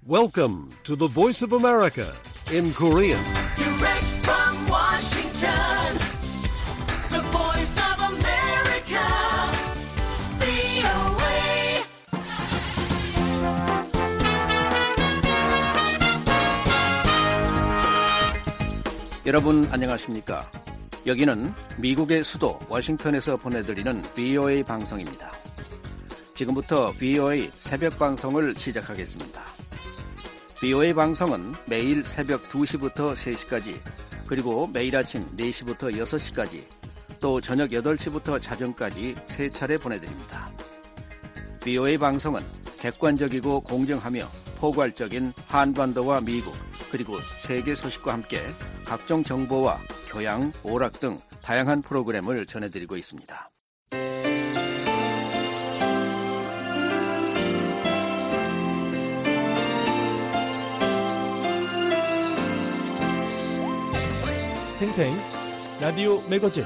Welcome to the Voice of America in Korean. Direct from Washington, the Voice of America, VOA. 여러분 안녕하십니까? 여기는 미국의 수도 워싱턴에서 보내드리는 VOA 방송입니다. 지금부터 VOA 새벽 방송을 시작하겠습니다. VOA 방송은 매일 새벽 2시부터 3시까지, 그리고 매일 아침 4시부터 6시까지, 또 저녁 8시부터 자정까지 3차례 보내드립니다. VOA 방송은 객관적이고 공정하며 포괄적인 한반도와 미국, 그리고 세계 소식과 함께 각종 정보와 교양, 오락 등 다양한 프로그램을 전해드리고 있습니다. 생생 라디오 매거진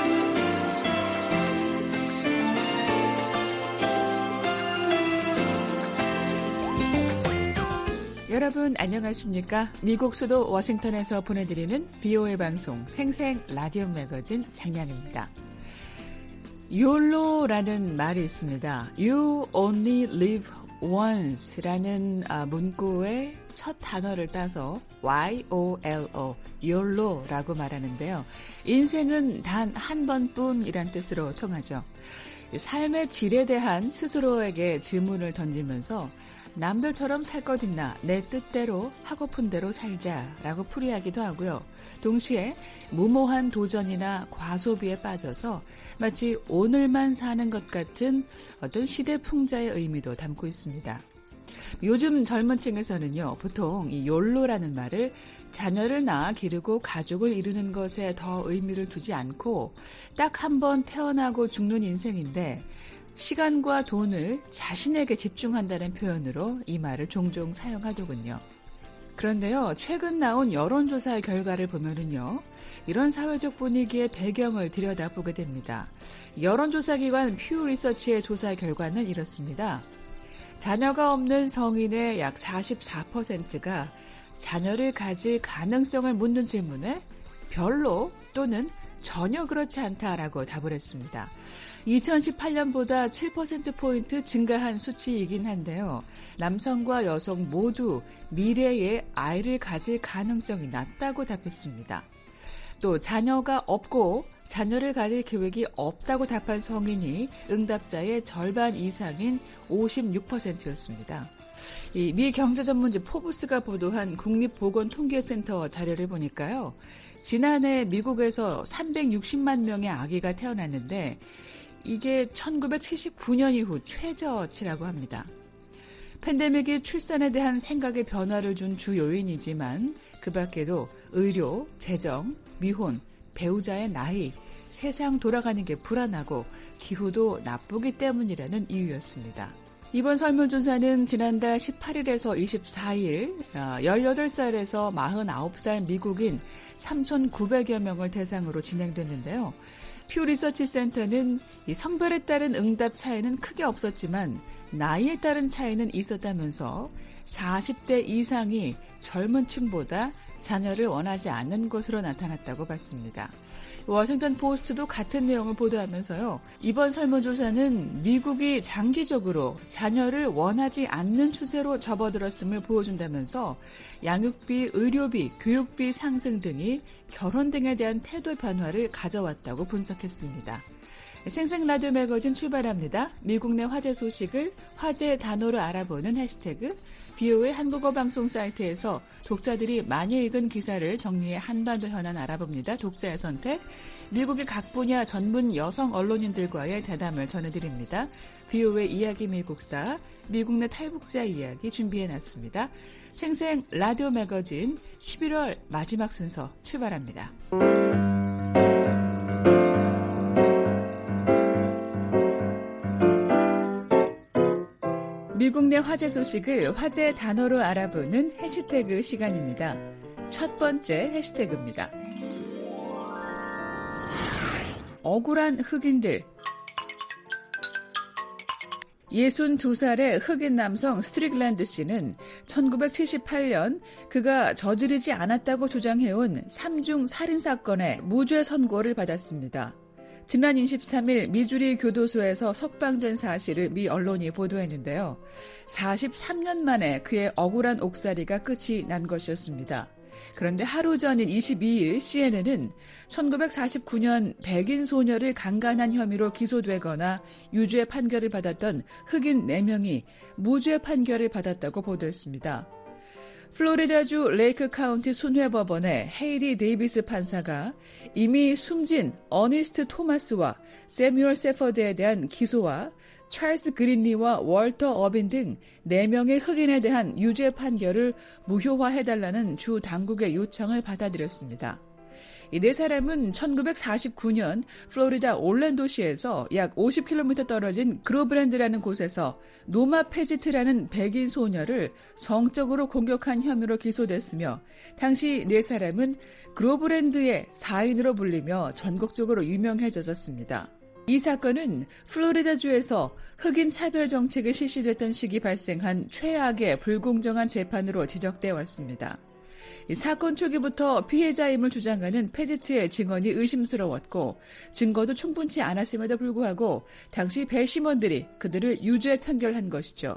여러분 안녕하십니까? 미국 수도 워싱턴에서 보내드리는 VOA 방송 생생 라디오 매거진 장량입니다. YOLO라는 말이 있습니다. You only live once라는 문구의 첫 단어를 따서 YOLO, YOLO라고 말하는데요. 인생은 단 한 번뿐이란 뜻으로 통하죠. 삶의 질에 대한 스스로에게 질문을 던지면서 남들처럼 살 것 있나, 내 뜻대로 하고픈 대로 살자라고 풀이하기도 하고요. 동시에 무모한 도전이나 과소비에 빠져서 마치 오늘만 사는 것 같은 어떤 시대 풍자의 의미도 담고 있습니다. 요즘 젊은 층에서는요, 보통 이 YOLO라는 말을 자녀를 낳아 기르고 가족을 이루는 것에 더 의미를 두지 않고 딱 한 번 태어나고 죽는 인생인데 시간과 돈을 자신에게 집중한다는 표현으로 이 말을 종종 사용하더군요. 그런데요, 최근 나온 여론조사의 결과를 보면은요, 이런 사회적 분위기의 배경을 들여다보게 됩니다. 여론조사기관 퓨 리서치의 조사 결과는 이렇습니다. 자녀가 없는 성인의 약 44%가 자녀를 가질 가능성을 묻는 질문에 별로 또는 전혀 그렇지 않다라고 답을 했습니다. 2018년보다 7%포인트 증가한 수치이긴 한데요. 남성과 여성 모두 미래에 아이를 가질 가능성이 낮다고 답했습니다. 또 자녀가 없고 자녀를 가질 계획이 없다고 답한 성인이 응답자의 절반 이상인 56%였습니다. 이 미 경제전문지 포브스가 보도한 국립보건통계센터 자료를 보니까요. 지난해 미국에서 360만 명의 아기가 태어났는데 이게 1979년 이후 최저치라고 합니다. 팬데믹이 출산에 대한 생각의 변화를 준 주 요인이지만 그 밖에도 의료, 재정, 미혼, 배우자의 나이, 세상 돌아가는 게 불안하고 기후도 나쁘기 때문이라는 이유였습니다. 이번 설문조사는 지난달 18일에서 24일 18살에서 49살 미국인 3,900여 명을 대상으로 진행됐는데요. 퓨 리서치 센터는 이 성별에 따른 응답 차이는 크게 없었지만 나이에 따른 차이는 있었다면서 40대 이상이 젊은 층보다 자녀를 원하지 않는 것으로 나타났다고 봤습니다. 워싱턴 포스트도 같은 내용을 보도하면서요. 이번 설문조사는 미국이 장기적으로 자녀를 원하지 않는 추세로 접어들었음을 보여준다면서 양육비, 의료비, 교육비 상승 등이 결혼 등에 대한 태도 변화를 가져왔다고 분석했습니다. 생생 라디오 매거진 출발합니다. 미국 내 화제 소식을 화제 단어로 알아보는 해시태그 VOA 한국어 방송 사이트에서 독자들이 많이 읽은 기사를 정리해 한반도 현안 알아봅니다. 독자의 선택, 미국의 각 분야 전문 여성 언론인들과의 대담을 전해드립니다. VOA 이야기 미국사, 미국 내 탈북자 이야기 준비해놨습니다. 생생 라디오 매거진 11월 마지막 순서 출발합니다. 미국 내 화제 소식을 화제 단어로 알아보는 해시태그 시간입니다. 첫 번째 해시태그입니다. 억울한 흑인들. 62살의 흑인 남성 스트릭랜드 씨는 1978년 그가 저지르지 않았다고 주장해온 3중 살인사건에 무죄 선고를 받았습니다. 지난 23일 미주리 교도소에서 석방된 사실을 미 언론이 보도했는데요. 43년 만에 그의 억울한 옥살이가 끝이 난 것이었습니다. 그런데 하루 전인 22일 CNN은 1949년 백인 소녀를 강간한 혐의로 기소되거나 유죄 판결을 받았던 흑인 4명이 무죄 판결을 받았다고 보도했습니다. 플로리다주 레이크 카운티 순회법원의 헤이디 데이비스 판사가 이미 숨진 어니스트 토마스와 세뮤얼 세퍼드에 대한 기소와 찰스 그린리와 월터 어빈 등 4명의 흑인에 대한 유죄 판결을 무효화해달라는 주 당국의 요청을 받아들였습니다. 이 4사람은 1949년 플로리다 올랜도시에서 약 50km 떨어진 그로브랜드라는 곳에서 노마 페지트라는 백인 소녀를 성적으로 공격한 혐의로 기소됐으며 당시 4사람은 그로브랜드의 사인으로 불리며 전국적으로 유명해졌습니다. 이 사건은 플로리다주에서 흑인 차별 정책이 실시됐던 시기 발생한 최악의 불공정한 재판으로 지적돼 왔습니다. 이 사건 초기부터 피해자임을 주장하는 페지트의 증언이 의심스러웠고 증거도 충분치 않았음에도 불구하고 당시 배심원들이 그들을 유죄 판결한 것이죠.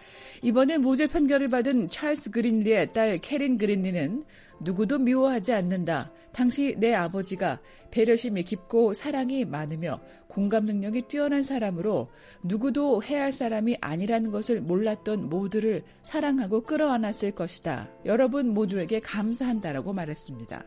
이번에 무죄 판결을 받은 찰스 그린리의 딸 캐린 그린리는 누구도 미워하지 않는다. 당시 내 아버지가 배려심이 깊고 사랑이 많으며 공감 능력이 뛰어난 사람으로 누구도 해할 사람이 아니라는 것을 몰랐던 모두를 사랑하고 끌어안았을 것이다. 여러분 모두에게 감사한다라고 말했습니다.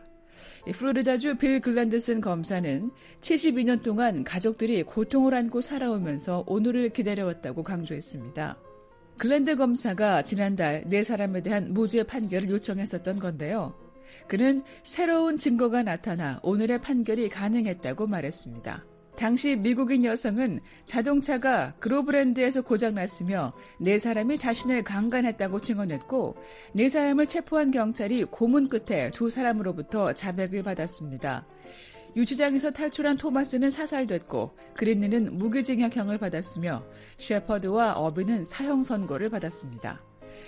플로리다주 빌 글랜드슨 검사는 72년 동안 가족들이 고통을 안고 살아오면서 오늘을 기다려왔다고 강조했습니다. 글랜드 검사가 지난달 4사람에 대한 무죄 판결을 요청했었던 건데요. 그는 새로운 증거가 나타나 오늘의 판결이 가능했다고 말했습니다. 당시 미국인 여성은 자동차가 그로브랜드에서 고장났으며 4사람이 자신을 강간했다고 증언했고 4사람을 체포한 경찰이 고문 끝에 2사람으로부터 자백을 받았습니다. 유치장에서 탈출한 토마스는 사살됐고 그린리는 무기징역형을 받았으며 셰퍼드와 어빈은 사형 선고를 받았습니다.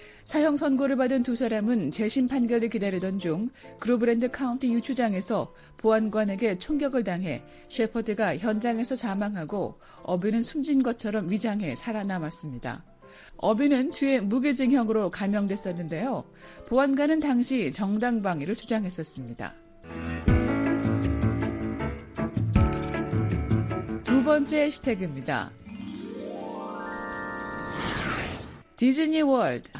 사형 선고를 받은 2사람은 재심 판결을 기다리던 중 그로브랜드 카운티 유치장에서 보안관에게 총격을 당해 셰퍼드가 현장에서 사망하고 어빈은 숨진 것처럼 위장해 살아남았습니다. 어빈은 뒤에 무기징역으로 감형됐었는데요. 보안관은 당시 정당방위를 주장했었습니다. 두 번째 해시태그입니다. 디즈니 월드.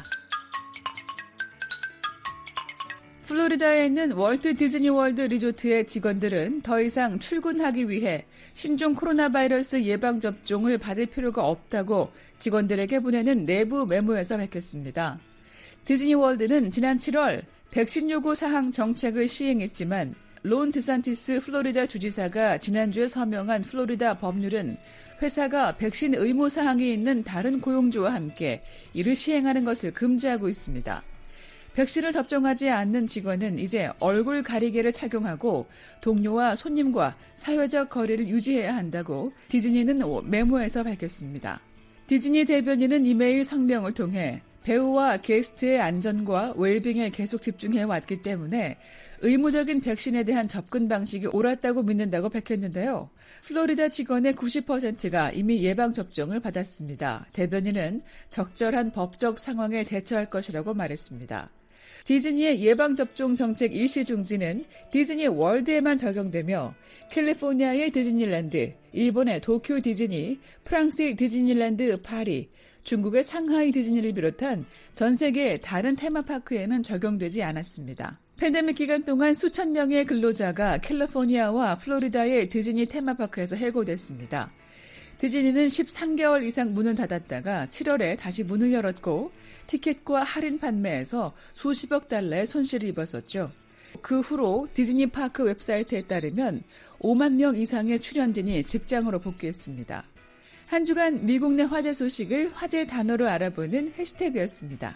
플로리다에 있는 월트 디즈니 월드 리조트의 직원들은 더 이상 출근하기 위해 신종 코로나 바이러스 예방접종을 받을 필요가 없다고 직원들에게 보내는 내부 메모에서 밝혔습니다. 디즈니 월드는 지난 7월 백신 요구 사항 정책을 시행했지만 론 드산티스 플로리다 주지사가 지난주에 서명한 플로리다 법률은 회사가 백신 의무 사항이 있는 다른 고용주와 함께 이를 시행하는 것을 금지하고 있습니다. 백신을 접종하지 않는 직원은 이제 얼굴 가리개를 착용하고 동료와 손님과 사회적 거리를 유지해야 한다고 디즈니는 메모에서 밝혔습니다. 디즈니 대변인은 이메일 성명을 통해 배우와 게스트의 안전과 웰빙에 계속 집중해왔기 때문에 의무적인 백신에 대한 접근 방식이 옳았다고 믿는다고 밝혔는데요. 플로리다 직원의 90%가 이미 예방접종을 받았습니다. 대변인은 적절한 법적 상황에 대처할 것이라고 말했습니다. 디즈니의 예방접종 정책 일시 중지는 디즈니 월드에만 적용되며 캘리포니아의 디즈니랜드, 일본의 도쿄 디즈니, 프랑스의 디즈니랜드 파리, 중국의 상하이 디즈니를 비롯한 전 세계 다른 테마파크에는 적용되지 않았습니다. 팬데믹 기간 동안 수천 명의 근로자가 캘리포니아와 플로리다의 디즈니 테마파크에서 해고됐습니다. 디즈니는 13개월 이상 문을 닫았다가 7월에 다시 문을 열었고 티켓과 할인 판매에서 수십억 달러의 손실을 입었었죠. 그 후로 디즈니 파크 웹사이트에 따르면 5만 명 이상의 출연진이 직장으로 복귀했습니다. 한 주간 미국 내 화제 소식을 화제 단어로 알아보는 해시태그였습니다.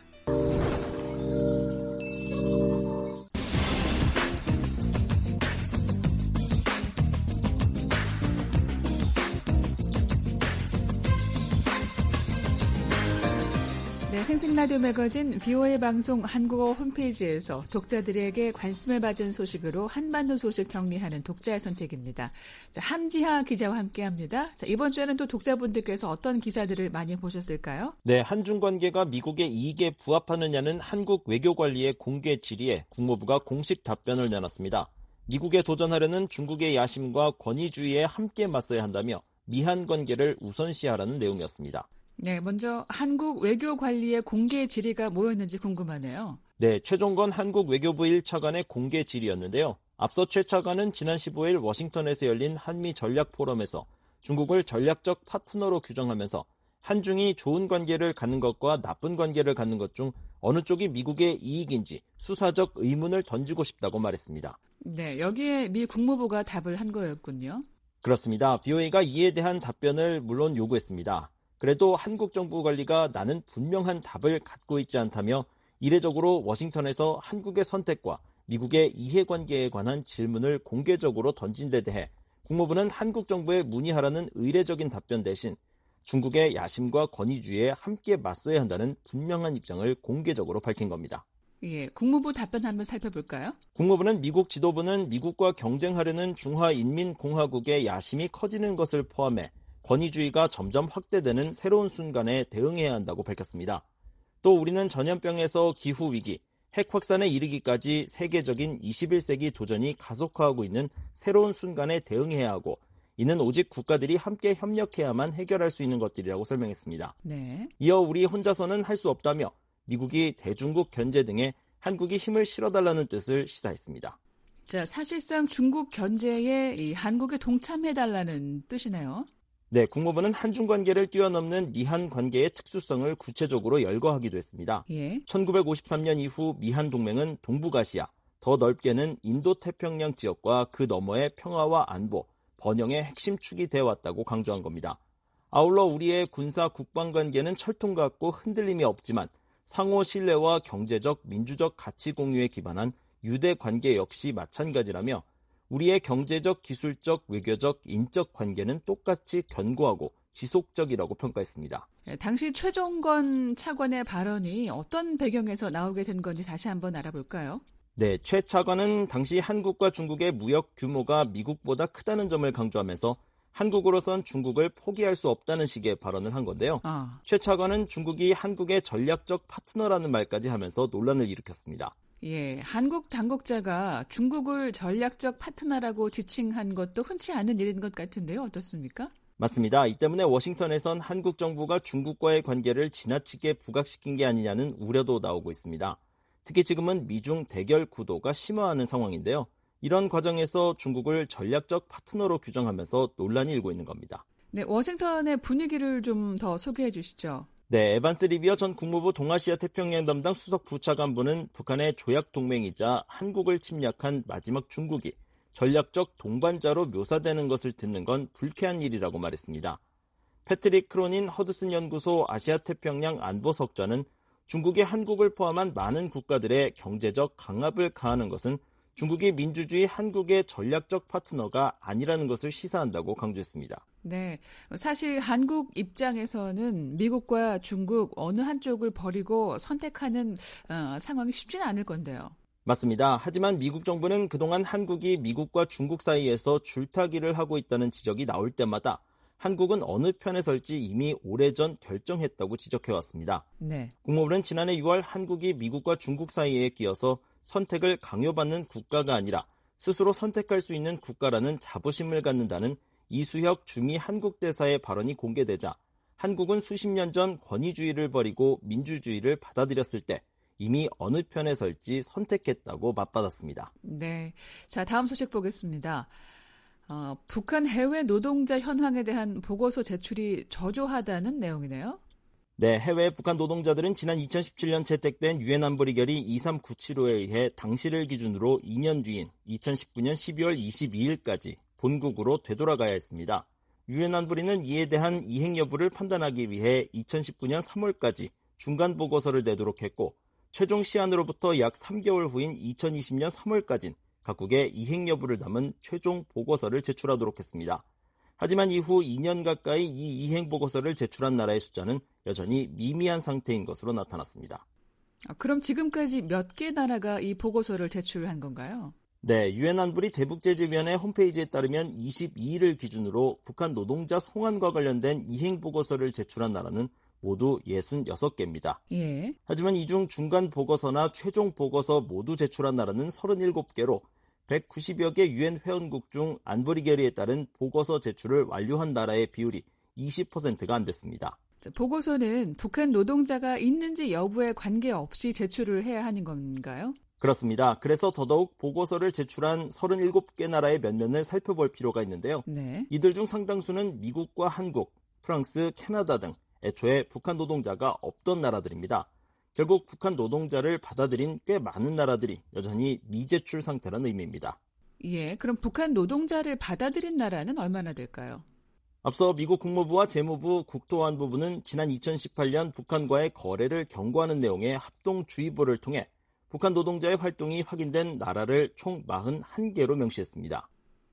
생생라디오 매거진 VOA 방송 한국어 홈페이지에서 독자들에게 관심을 받은 소식으로 한반도 소식 정리하는 독자의 선택입니다. 자, 함지하 기자와 함께합니다. 자, 이번 주에는 또 독자분들께서 어떤 기사들을 많이 보셨을까요? 네, 한중 관계가 미국의 이익에 부합하느냐는 한국 외교관리의 공개 질의에 국무부가 공식 답변을 내놨습니다. 미국에 도전하려는 중국의 야심과 권위주의에 함께 맞서야 한다며 미한 관계를 우선시하라는 내용이었습니다. 네, 먼저 한국 외교관리의 공개 질의가 뭐였는지 궁금하네요. 네, 최종건 한국 외교부 1차관의 공개 질의였는데요. 앞서 최 차관은 지난 15일 워싱턴에서 열린 한미 전략 포럼에서 중국을 전략적 파트너로 규정하면서 한중이 좋은 관계를 갖는 것과 나쁜 관계를 갖는 것 중 어느 쪽이 미국의 이익인지 수사적 의문을 던지고 싶다고 말했습니다. 네, 여기에 미 국무부가 답을 한 거였군요. 그렇습니다. VOA가 이에 대한 답변을 물론 요구했습니다. 그래도 한국 정부 관리가 나는 분명한 답을 갖고 있지 않다며 이례적으로 워싱턴에서 한국의 선택과 미국의 이해관계에 관한 질문을 공개적으로 던진 데 대해 국무부는 한국 정부에 문의하라는 의례적인 답변 대신 중국의 야심과 권위주의에 함께 맞서야 한다는 분명한 입장을 공개적으로 밝힌 겁니다. 예, 국무부 답변 한번 살펴볼까요? 국무부는 미국 지도부는 미국과 경쟁하려는 중화인민공화국의 야심이 커지는 것을 포함해 권위주의가 점점 확대되는 새로운 순간에 대응해야 한다고 밝혔습니다. 또 우리는 전염병에서 기후위기, 핵 확산에 이르기까지 세계적인 21세기 도전이 가속화하고 있는 새로운 순간에 대응해야 하고 이는 오직 국가들이 함께 협력해야만 해결할 수 있는 것들이라고 설명했습니다. 네. 이어 우리 혼자서는 할 수 없다며 미국이 대중국 견제 등에 한국이 힘을 실어달라는 뜻을 시사했습니다. 자, 사실상 중국 견제에 이 한국에 동참해달라는 뜻이네요. 네, 국무부는 한중 관계를 뛰어넘는 미한 관계의 특수성을 구체적으로 열거하기도 했습니다. 예. 1953년 이후 미한 동맹은 동북아시아, 더 넓게는 인도태평양 지역과 그 너머의 평화와 안보, 번영의 핵심 축이 되어 왔다고 강조한 겁니다. 아울러 우리의 군사 국방 관계는 철통 같고 흔들림이 없지만 상호 신뢰와 경제적, 민주적 가치 공유에 기반한 유대 관계 역시 마찬가지라며 우리의 경제적, 기술적, 외교적, 인적 관계는 똑같이 견고하고 지속적이라고 평가했습니다. 당시 최종건 차관의 발언이 어떤 배경에서 나오게 된 건지 다시 한번 알아볼까요? 네, 최 차관은 당시 한국과 중국의 무역 규모가 미국보다 크다는 점을 강조하면서 한국으로선 중국을 포기할 수 없다는 식의 발언을 한 건데요. 최 차관은 중국이 한국의 전략적 파트너라는 말까지 하면서 논란을 일으켰습니다. 예, 한국 당국자가 중국을 전략적 파트너라고 지칭한 것도 흔치 않은 일인 것 같은데요. 어떻습니까? 맞습니다. 이 때문에 워싱턴에선 한국 정부가 중국과의 관계를 지나치게 부각시킨 게 아니냐는 우려도 나오고 있습니다. 특히 지금은 미중 대결 구도가 심화하는 상황인데요. 이런 과정에서 중국을 전략적 파트너로 규정하면서 논란이 일고 있는 겁니다. 네, 워싱턴의 분위기를 좀 더 소개해 주시죠. 네, 에반스 리비어 전 국무부 동아시아 태평양 담당 수석 부차관보는 북한의 조약 동맹이자 한국을 침략한 마지막 중국이 전략적 동반자로 묘사되는 것을 듣는 건 불쾌한 일이라고 말했습니다. 패트릭 크로닌 허드슨 연구소 아시아 태평양 안보석좌는 중국이 한국을 포함한 많은 국가들의 경제적 강압을 가하는 것은 중국이 민주주의 한국의 전략적 파트너가 아니라는 것을 시사한다고 강조했습니다. 네, 사실 한국 입장에서는 미국과 중국 어느 한쪽을 버리고 선택하는 상황이 쉽지는 않을 건데요. 맞습니다. 하지만 미국 정부는 그동안 한국이 미국과 중국 사이에서 줄타기를 하고 있다는 지적이 나올 때마다 한국은 어느 편에 설지 이미 오래전 결정했다고 지적해왔습니다. 네. 국무부는 지난해 6월 한국이 미국과 중국 사이에 끼어서 선택을 강요받는 국가가 아니라 스스로 선택할 수 있는 국가라는 자부심을 갖는다는 이수혁 주미 한국 대사의 발언이 공개되자 한국은 수십 년 전 권위주의를 버리고 민주주의를 받아들였을 때 이미 어느 편에 설지 선택했다고 맞받았습니다. 네, 자 다음 소식 보겠습니다. 북한 해외 노동자 현황에 대한 보고서 제출이 저조하다는 내용이네요. 네, 해외 북한 노동자들은 지난 2017년 채택된 유엔 안보리결의 2397호에 의해 당시를 기준으로 2년 뒤인 2019년 12월 22일까지 본국으로 되돌아가야 했습니다. 유엔 안보리는 이에 대한 이행 여부를 판단하기 위해 2019년 3월까지 중간 보고서를 내도록 했고 최종 시한으로부터 약 3개월 후인 2020년 3월까지는 각국의 이행 여부를 담은 최종 보고서를 제출하도록 했습니다. 하지만 이후 2년 가까이 이 이행 보고서를 제출한 나라의 숫자는 여전히 미미한 상태인 것으로 나타났습니다. 그럼 지금까지 몇 개 나라가 이 보고서를 제출한 건가요? 네, 유엔 안보리 대북제재위원회 홈페이지에 따르면 22일을 기준으로 북한 노동자 송환과 관련된 이행 보고서를 제출한 나라는 모두 66개입니다. 예. 하지만 이 중 중간 보고서나 최종 보고서 모두 제출한 나라는 37개로 190여 개 유엔 회원국 중 안보리 결의에 따른 보고서 제출을 완료한 나라의 비율이 20%가 안 됐습니다. 보고서는 북한 노동자가 있는지 여부에 관계없이 제출을 해야 하는 건가요? 그렇습니다. 그래서 더더욱 보고서를 제출한 37개 나라의 면면을 살펴볼 필요가 있는데요. 네. 이들 중 상당수는 미국과 한국, 프랑스, 캐나다 등 애초에 북한 노동자가 없던 나라들입니다. 결국 북한 노동자를 받아들인 꽤 많은 나라들이 여전히 미제출 상태라는 의미입니다. 예, 그럼 북한 노동자를 받아들인 나라는 얼마나 될까요? 앞서 미국 국무부와 재무부, 국토안보부는 지난 2018년 북한과의 거래를 경고하는 내용의 합동주의보를 통해 북한 노동자의 활동이 확인된 나라를 총 41개로 명시했습니다.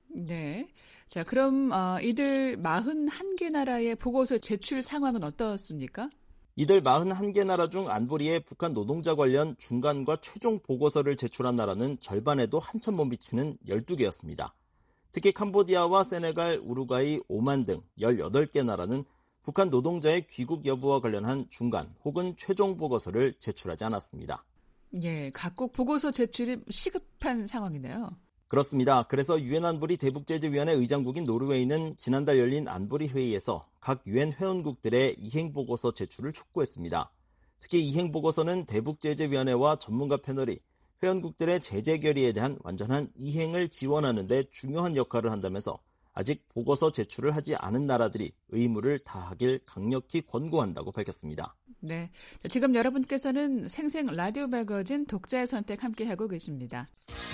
네. 자, 그럼 이들 41개 나라의 보고서 제출 상황은 어떻습니까? 이들 41개 나라 중 안보리에 북한 노동자 관련 중간과 최종 보고서를 제출한 나라는 절반에도 한참 못 미치는 12개였습니다. 특히 캄보디아와 세네갈, 우루과이, 오만 등 18개 나라는 북한 노동자의 귀국 여부와 관련한 중간 혹은 최종 보고서를 제출하지 않았습니다. 예, 각국 보고서 제출이 시급한 상황이네요. 그렇습니다. 그래서 유엔 안보리 대북제재위원회 의장국인 노르웨이는 지난달 열린 안보리 회의에서 각 유엔 회원국들의 이행보고서 제출을 촉구했습니다. 특히 이행보고서는 대북제재위원회와 전문가 패널이 회원국들의 제재 결의에 대한 완전한 이행을 지원하는 데 중요한 역할을 한다면서 아직 보고서 제출을 하지 않은 나라들이 의무를 다하길 강력히 권고한다고 밝혔습니다. 네, 자, 지금 여러분께서는 생생 라디오 매거진 독자의 선택 함께하고 계십니다.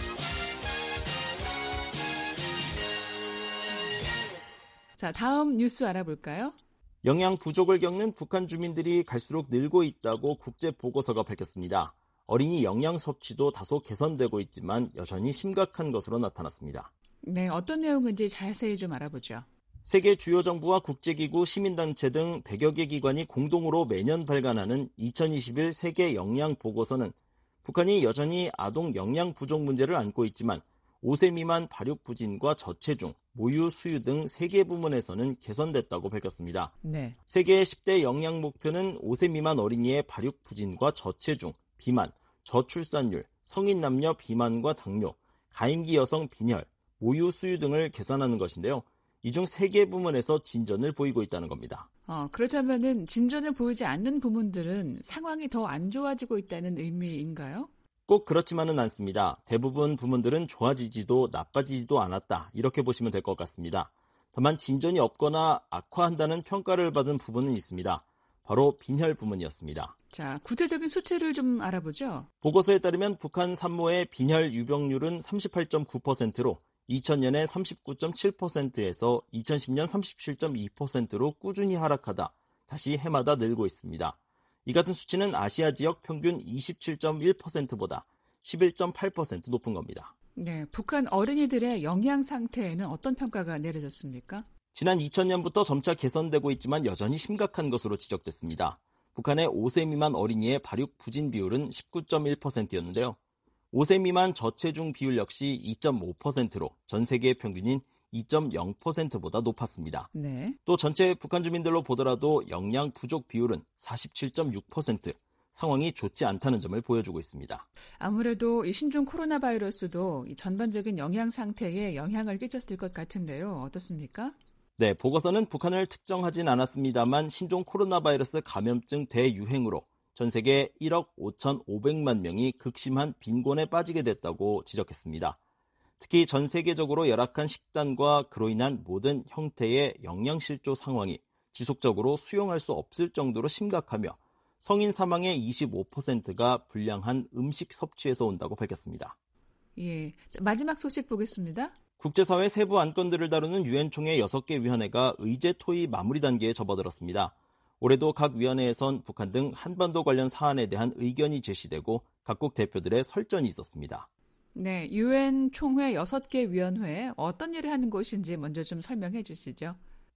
자, 다음 뉴스 알아볼까요? 영양 부족을 겪는 북한 주민들이 갈수록 늘고 있다고 국제보고서가 밝혔습니다. 어린이 영양 섭취도 다소 개선되고 있지만 여전히 심각한 것으로 나타났습니다. 네, 어떤 내용인지 자세히 좀 알아보죠. 세계 주요 정부와 국제기구, 시민단체 등 100여 개 기관이 공동으로 매년 발간하는 2021 세계 영양 보고서는 북한이 여전히 아동 영양 부족 문제를 안고 있지만 5세 미만 발육 부진과 저체중, 모유 수유 등 3개 부문에서는 개선됐다고 밝혔습니다. 네. 세계의 10대 영양 목표는 5세 미만 어린이의 발육 부진과 저체중, 비만, 저출산율, 성인 남녀 비만과 당뇨, 가임기 여성 빈혈, 모유 수유 등을 개선하는 것인데요. 이 중 3개 부문에서 진전을 보이고 있다는 겁니다. 그렇다면은 진전을 보이지 않는 부문들은 상황이 더 안 좋아지고 있다는 의미인가요? 꼭 그렇지만은 않습니다. 대부분 부문들은 좋아지지도 나빠지지도 않았다. 이렇게 보시면 될 것 같습니다. 다만 진전이 없거나 악화한다는 평가를 받은 부분은 있습니다. 바로 빈혈 부문이었습니다. 자, 구체적인 수치를 좀 알아보죠. 보고서에 따르면 북한 산모의 빈혈 유병률은 38.9%로 2000년에 39.7%에서 2010년 37.2%로 꾸준히 하락하다 다시 해마다 늘고 있습니다. 이 같은 수치는 아시아 지역 평균 27.1%보다 11.8% 높은 겁니다. 네, 북한 어린이들의 영양 상태에는 어떤 평가가 내려졌습니까? 지난 2000년부터 점차 개선되고 있지만 여전히 심각한 것으로 지적됐습니다. 북한의 5세 미만 어린이의 발육 부진 비율은 19.1%였는데요. 5세 미만 저체중 비율 역시 2.5%로 전 세계 평균인 2.0%보다 높았습니다. 네. 또 전체 북한 주민들로 보더라도 영양 부족 비율은 47.6%, 상황이 좋지 않다는 점을 보여주고 있습니다. 아무래도 이 신종 코로나 바이러스도 이 전반적인 영양 상태에 영향을 끼쳤을 것 같은데요. 어떻습니까? 네, 보고서는 북한을 특정하진 않았습니다만 신종 코로나 바이러스 감염증 대유행으로 전 세계 1억 5,500만 명이 극심한 빈곤에 빠지게 됐다고 지적했습니다. 특히 전 세계적으로 열악한 식단과 그로 인한 모든 형태의 영양실조 상황이 지속적으로 수용할 수 없을 정도로 심각하며 성인 사망의 25%가 불량한 음식 섭취에서 온다고 밝혔습니다. 예, 자, 마지막 소식 보겠습니다. 국제사회 세부 안건들을 다루는 유엔 총회 6개 위원회가 의제 토의 마무리 단계에 접어들었습니다. 올해도 각 위원회에선 북한 등 한반도 관련 사안에 대한 의견이 제시되고 각국 대표들의 설전이 있었습니다. 네, 유엔 총회 6개 위원회 어떤 일을 하는 곳인지 먼저 좀 설명해 주시죠.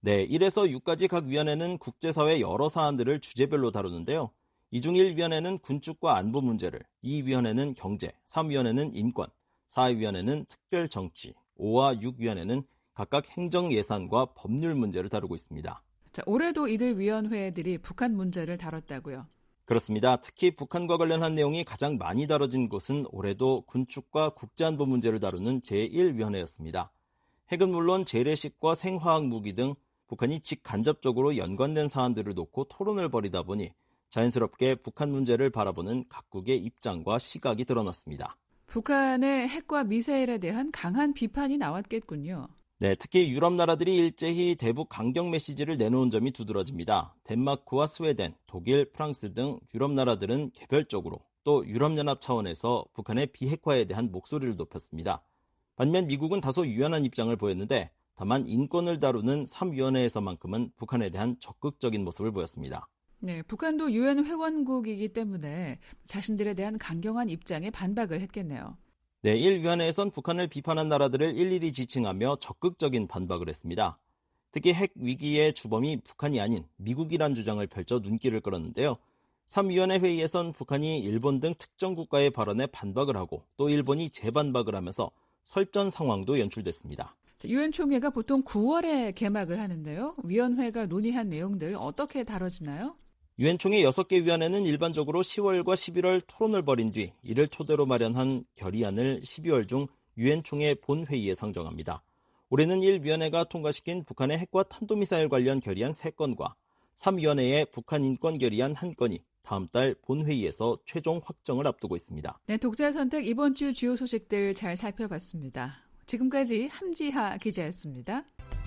네, 1에서 6까지 각 위원회는 국제사회 여러 사안들을 주제별로 다루는데요. 이 중 1위원회는 군축과 안보 문제를, 2위원회는 경제, 3위원회는 인권, 4위원회는 특별정치, 5와 6위원회는 각각 행정 예산과 법률 문제를 다루고 있습니다. 자, 올해도 이들 위원회들이 북한 문제를 다뤘다고요? 그렇습니다. 특히 북한과 관련한 내용이 가장 많이 다뤄진 곳은 올해도 군축과 국제안보 문제를 다루는 제1위원회였습니다. 핵은 물론 재래식과 생화학 무기 등 북한이 직간접적으로 연관된 사안들을 놓고 토론을 벌이다 보니 자연스럽게 북한 문제를 바라보는 각국의 입장과 시각이 드러났습니다. 북한의 핵과 미사일에 대한 강한 비판이 나왔겠군요. 네, 특히 유럽 나라들이 일제히 대북 강경 메시지를 내놓은 점이 두드러집니다. 덴마크와 스웨덴, 독일, 프랑스 등 유럽 나라들은 개별적으로 또 유럽연합 차원에서 북한의 비핵화에 대한 목소리를 높였습니다. 반면 미국은 다소 유연한 입장을 보였는데 다만 인권을 다루는 3위원회에서만큼은 북한에 대한 적극적인 모습을 보였습니다. 네, 북한도 유엔 회원국이기 때문에 자신들에 대한 강경한 입장에 반박을 했겠네요. 네, 1위원회에선 북한을 비판한 나라들을 일일이 지칭하며 적극적인 반박을 했습니다. 특히 핵 위기의 주범이 북한이 아닌 미국이란 주장을 펼쳐 눈길을 끌었는데요. 3위원회 회의에선 북한이 일본 등 특정 국가의 발언에 반박을 하고 또 일본이 재반박을 하면서 설전 상황도 연출됐습니다. 유엔 총회가 보통 9월에 개막을 하는데요. 위원회가 논의한 내용들 어떻게 다뤄지나요? 유엔 총회 6개 위원회는 일반적으로 10월과 11월 토론을 벌인 뒤 이를 토대로 마련한 결의안을 12월 중 유엔 총회 본회의에 상정합니다. 올해는 1위원회가 통과시킨 북한의 핵과 탄도미사일 관련 결의안 3건과 3위원회의 북한 인권 결의안 1건이 다음 달 본회의에서 최종 확정을 앞두고 있습니다. 네, 독자 선택 이번 주 주요 소식들 잘 살펴봤습니다. 지금까지 함지하 기자였습니다.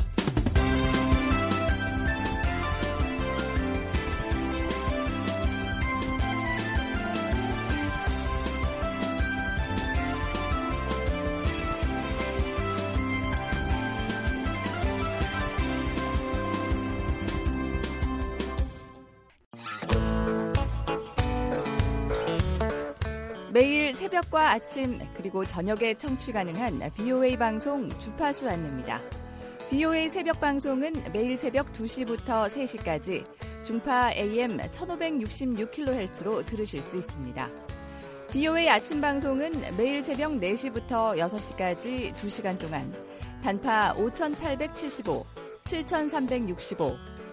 매일 새벽과 아침 그리고 저녁에 청취 가능한 VOA 방송 주파수 안내입니다. VOA 새벽 방송은 매일 새벽 2시부터 3시까지 중파 AM 1566kHz로 들으실 수 있습니다. VOA 아침 방송은 매일 새벽 4시부터 6시까지 2시간 동안 단파 5875, 7365,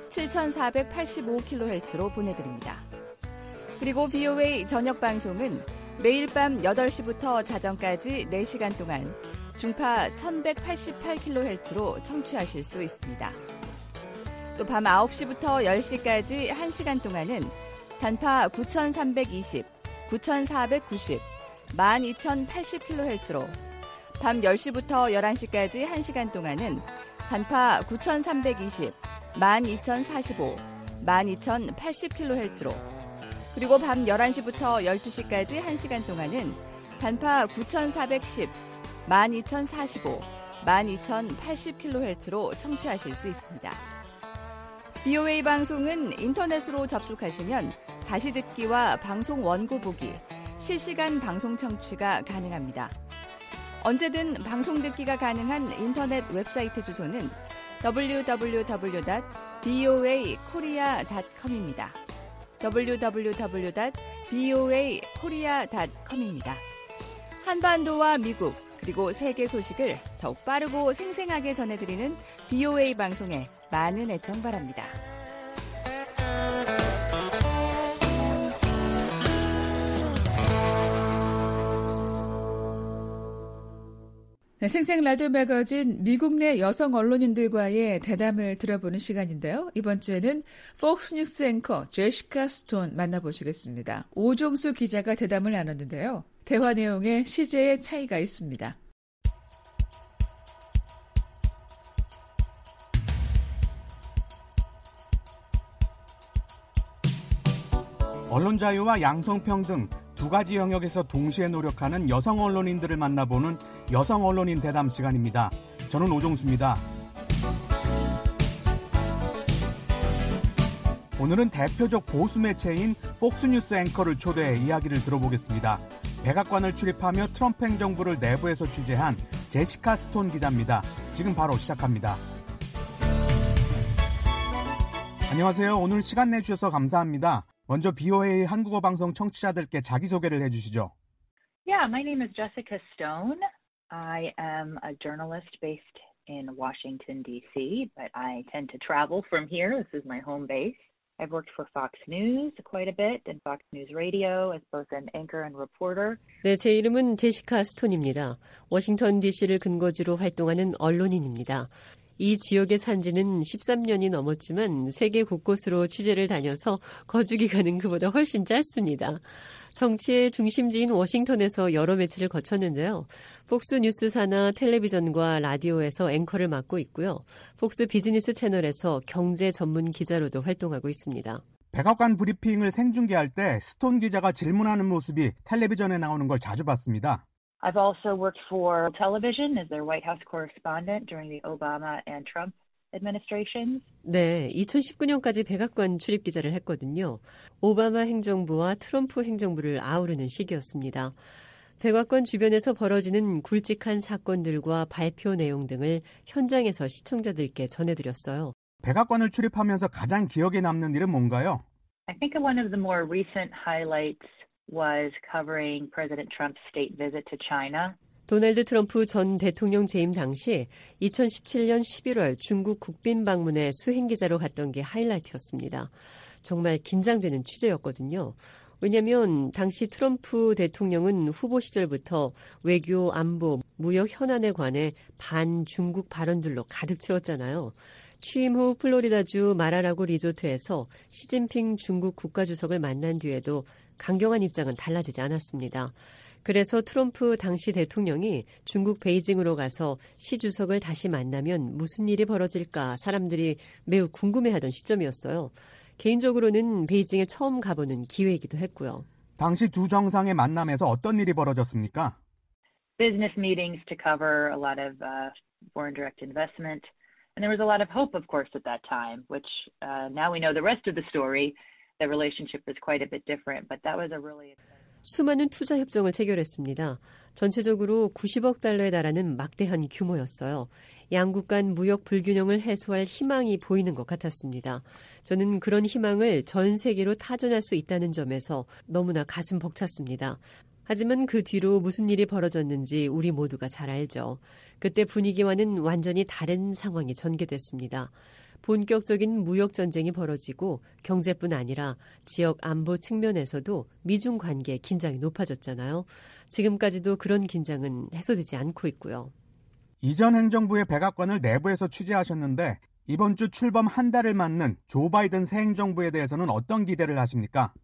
7485kHz로 보내드립니다. 그리고 VOA 저녁 방송은 매일 밤 8시부터 자정까지 4시간 동안 중파 1188kHz로 청취하실 수 있습니다. 또 밤 9시부터 10시까지 1시간 동안은 단파 9320, 9490, 12080kHz로 밤 10시부터 11시까지 1시간 동안은 단파 9320, 12045, 12080kHz로 그리고 밤 11시부터 12시까지 1시간 동안은 단파 9410, 12045, 12080kHz로 청취하실 수 있습니다. VOA 방송은 인터넷으로 접속하시면 다시 듣기와 방송 원고 보기, 실시간 방송 청취가 가능합니다. 언제든 방송 듣기가 가능한 인터넷 웹사이트 주소는 www.voakorea.com입니다. www.voakorea.com입니다. 한반도와 미국 그리고 세계 소식을 더욱 빠르고 생생하게 전해드리는 VOA 방송에 많은 애청 바랍니다. 네, 생생 라디오 매거진 미국 내 여성 언론인들과의 대담을 들어보는 시간인데요. 이번 주에는 폭스뉴스 앵커 제시카 스톤 만나보시겠습니다. 오종수 기자가 대담을 나눴는데요. 대화 내용에 시제의 차이가 있습니다. 언론 자유와 양성평등 두 가지 영역에서 동시에 노력하는 여성 언론인들을 만나보는 여성 언론인 대담 시간입니다. 저는 오종수입니다. 오늘은 대표적 보수 매체인 폭스뉴스 앵커를 초대해 이야기를 들어보겠습니다. 백악관을 출입하며 트럼프 행정부를 내부에서 취재한 제시카 스톤 기자입니다. 지금 바로 시작합니다. 안녕하세요. 오늘 시간 내주셔서 감사합니다. 먼저 BOA 한국어 방송 청취자들께 자기소개를 해주시죠. Yeah, my name is Jessica Stone. I am a journalist based in Washington, D.C., but I tend to travel from here. This is my home base. I've worked for Fox News quite a bit and Fox News Radio as both an anchor and reporter. 네, 제 이름은 제시카 스톤입니다. 워싱턴 DC를 근거지로 활동하는 언론인입니다. 이 지역에 산 지는 13년이 넘었지만 세계 곳곳으로 취재를 다녀서 거주기간은 그보다 훨씬 짧습니다. 정치의 중심지인 워싱턴에서 여러 매체를 거쳤는데요. 폭스 뉴스사나 텔레비전과 라디오에서 앵커를 맡고 있고요. 폭스 비즈니스 채널에서 경제 전문 기자로도 활동하고 있습니다. 백악관 브리핑을 생중계할 때 스톤 기자가 질문하는 모습이 텔레비전에 나오는 걸 자주 봤습니다. I've also worked for television as their White House correspondent during the Obama and Trump administrations. 네, 2019년까지 백악관 출입 기자를 했거든요. 오바마 행정부와 트럼프 행정부를 아우르는 시기였습니다. 백악관 주변에서 벌어지는 굵직한 사건들과 발표 내용 등을 현장에서 시청자들께 전해드렸어요. 백악관을 출입하면서 가장 기억에 남는 일은 뭔가요? I think one of the more recent highlights was covering President Trump's state visit to China. 도널드 트럼프 전 대통령 재임 당시 2017년 11월 중국 국빈 방문에 수행기자로 갔던 게 하이라이트였습니다. 정말 긴장되는 취재였거든요. 왜냐하면 당시 트럼프 대통령은 후보 시절부터 외교, 안보, 무역 현안에 관해 반중국 발언들로 가득 채웠잖아요. 취임 후 플로리다주 마라라고 리조트에서 시진핑 중국 국가주석을 만난 뒤에도 강경한 입장은 달라지지 않았습니다. 그래서 트럼프 당시 대통령이 중국 베이징으로 가서 시 주석을 다시 만나면 무슨 일이 벌어질까 사람들이 매우 궁금해하던 시점이었어요. 개인적으로는 베이징에 처음 가보는 기회이기도 했고요. 당시 두 정상의 만남에서 어떤 일이 벌어졌습니까? Business meetings to cover a lot of foreign direct investment. And there was a lot of hope, of course, at that time, which now we know the rest of the story. The relationship was quite a bit different, but that was a really... 수많은 투자 협정을 체결했습니다. 전체적으로 90억 달러에 달하는 막대한 규모였어요. 양국 간 무역 불균형을 해소할 희망이 보이는 것 같았습니다. 저는 그런 희망을 전 세계로 타전할 수 있다는 점에서 너무나 가슴 벅찼습니다. 하지만 그 뒤로 무슨 일이 벌어졌는지 우리 모두가 잘 알죠. 그때 분위기와는 완전히 다른 상황이 전개됐습니다. 본격적인 무역 전쟁이 벌어지고 경제뿐 아니라 지역 안보 측면에서도 미중 관계 긴장이 높아졌잖아요. 지금까지도 그런 긴장은 해소되지 않고 있고요. 이전 행정부의 백악관을 내부에서 취재하셨는데 이번 주 출범 한 달을 맞는 조 바이든 새 행정부에 대해서는 어떤 기대를 하십니까?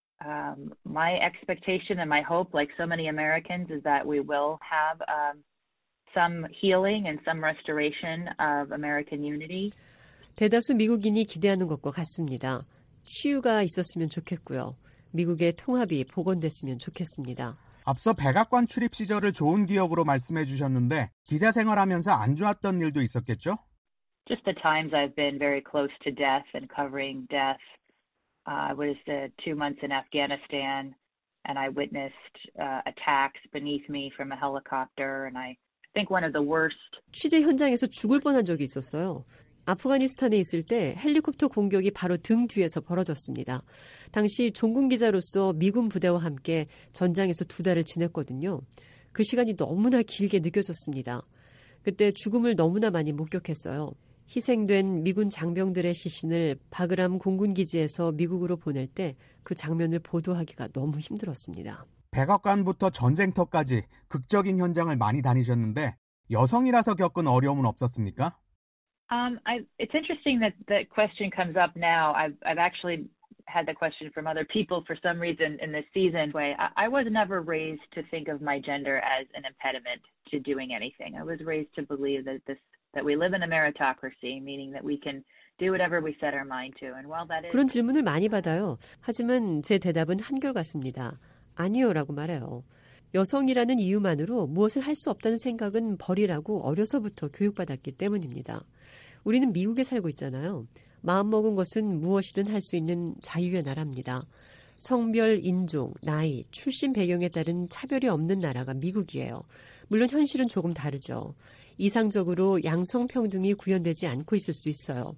My expectation and my hope, like so many Americans, is that we will have some healing and some restoration of American unity. 대다수 미국인이 기대하는 것과 같습니다. 치유가 있었으면 좋겠고요. 미국의 통합이 복원됐으면 좋겠습니다. 앞서 백악관 출입 시절을 좋은 기억으로 말씀해 주셨는데 기자 생활하면서 안 좋았던 일도 있었겠죠? Just the times I've been very close to death and covering death. I was 2 months in Afghanistan and I witnessed attacks beneath me from a helicopter and I think one of the worst. 취재 현장에서 죽을 뻔한 적이 있었어요. 아프가니스탄에 있을 때 헬리콥터 공격이 바로 등 뒤에서 벌어졌습니다. 당시 종군 기자로서 미군 부대와 함께 전장에서 2달을 지냈거든요. 그 시간이 너무나 길게 느껴졌습니다. 그때 죽음을 너무나 많이 목격했어요. 희생된 미군 장병들의 시신을 바그람 공군기지에서 미국으로 보낼 때 그 장면을 보도하기가 너무 힘들었습니다. 백악관부터 전쟁터까지 극적인 현장을 많이 다니셨는데 여성이라서 겪은 어려움은 없었습니까? It's interesting that the question comes up now. I've actually had the question from other people for some reason in this season. I was never raised to think of my gender as an impediment to doing anything. I was raised to believe that we live in a meritocracy, meaning that we can do whatever we set our mind to. And while that is 그런 질문을 많이 받아요. 하지만 제 대답은 한결같습니다. 아니요라고 말해요. 여성이라는 이유만으로 무엇을 할 수 없다는 생각은 버리라고 어려서부터 교육받았기 때문입니다. 우리는 미국에 살고 있잖아요. 마음먹은 것은 무엇이든 할 수 있는 자유의 나라입니다. 성별, 인종, 나이, 출신 배경에 따른 차별이 없는 나라가 미국이에요. 물론 현실은 조금 다르죠. 이상적으로 양성평등이 구현되지 않고 있을 수 있어요.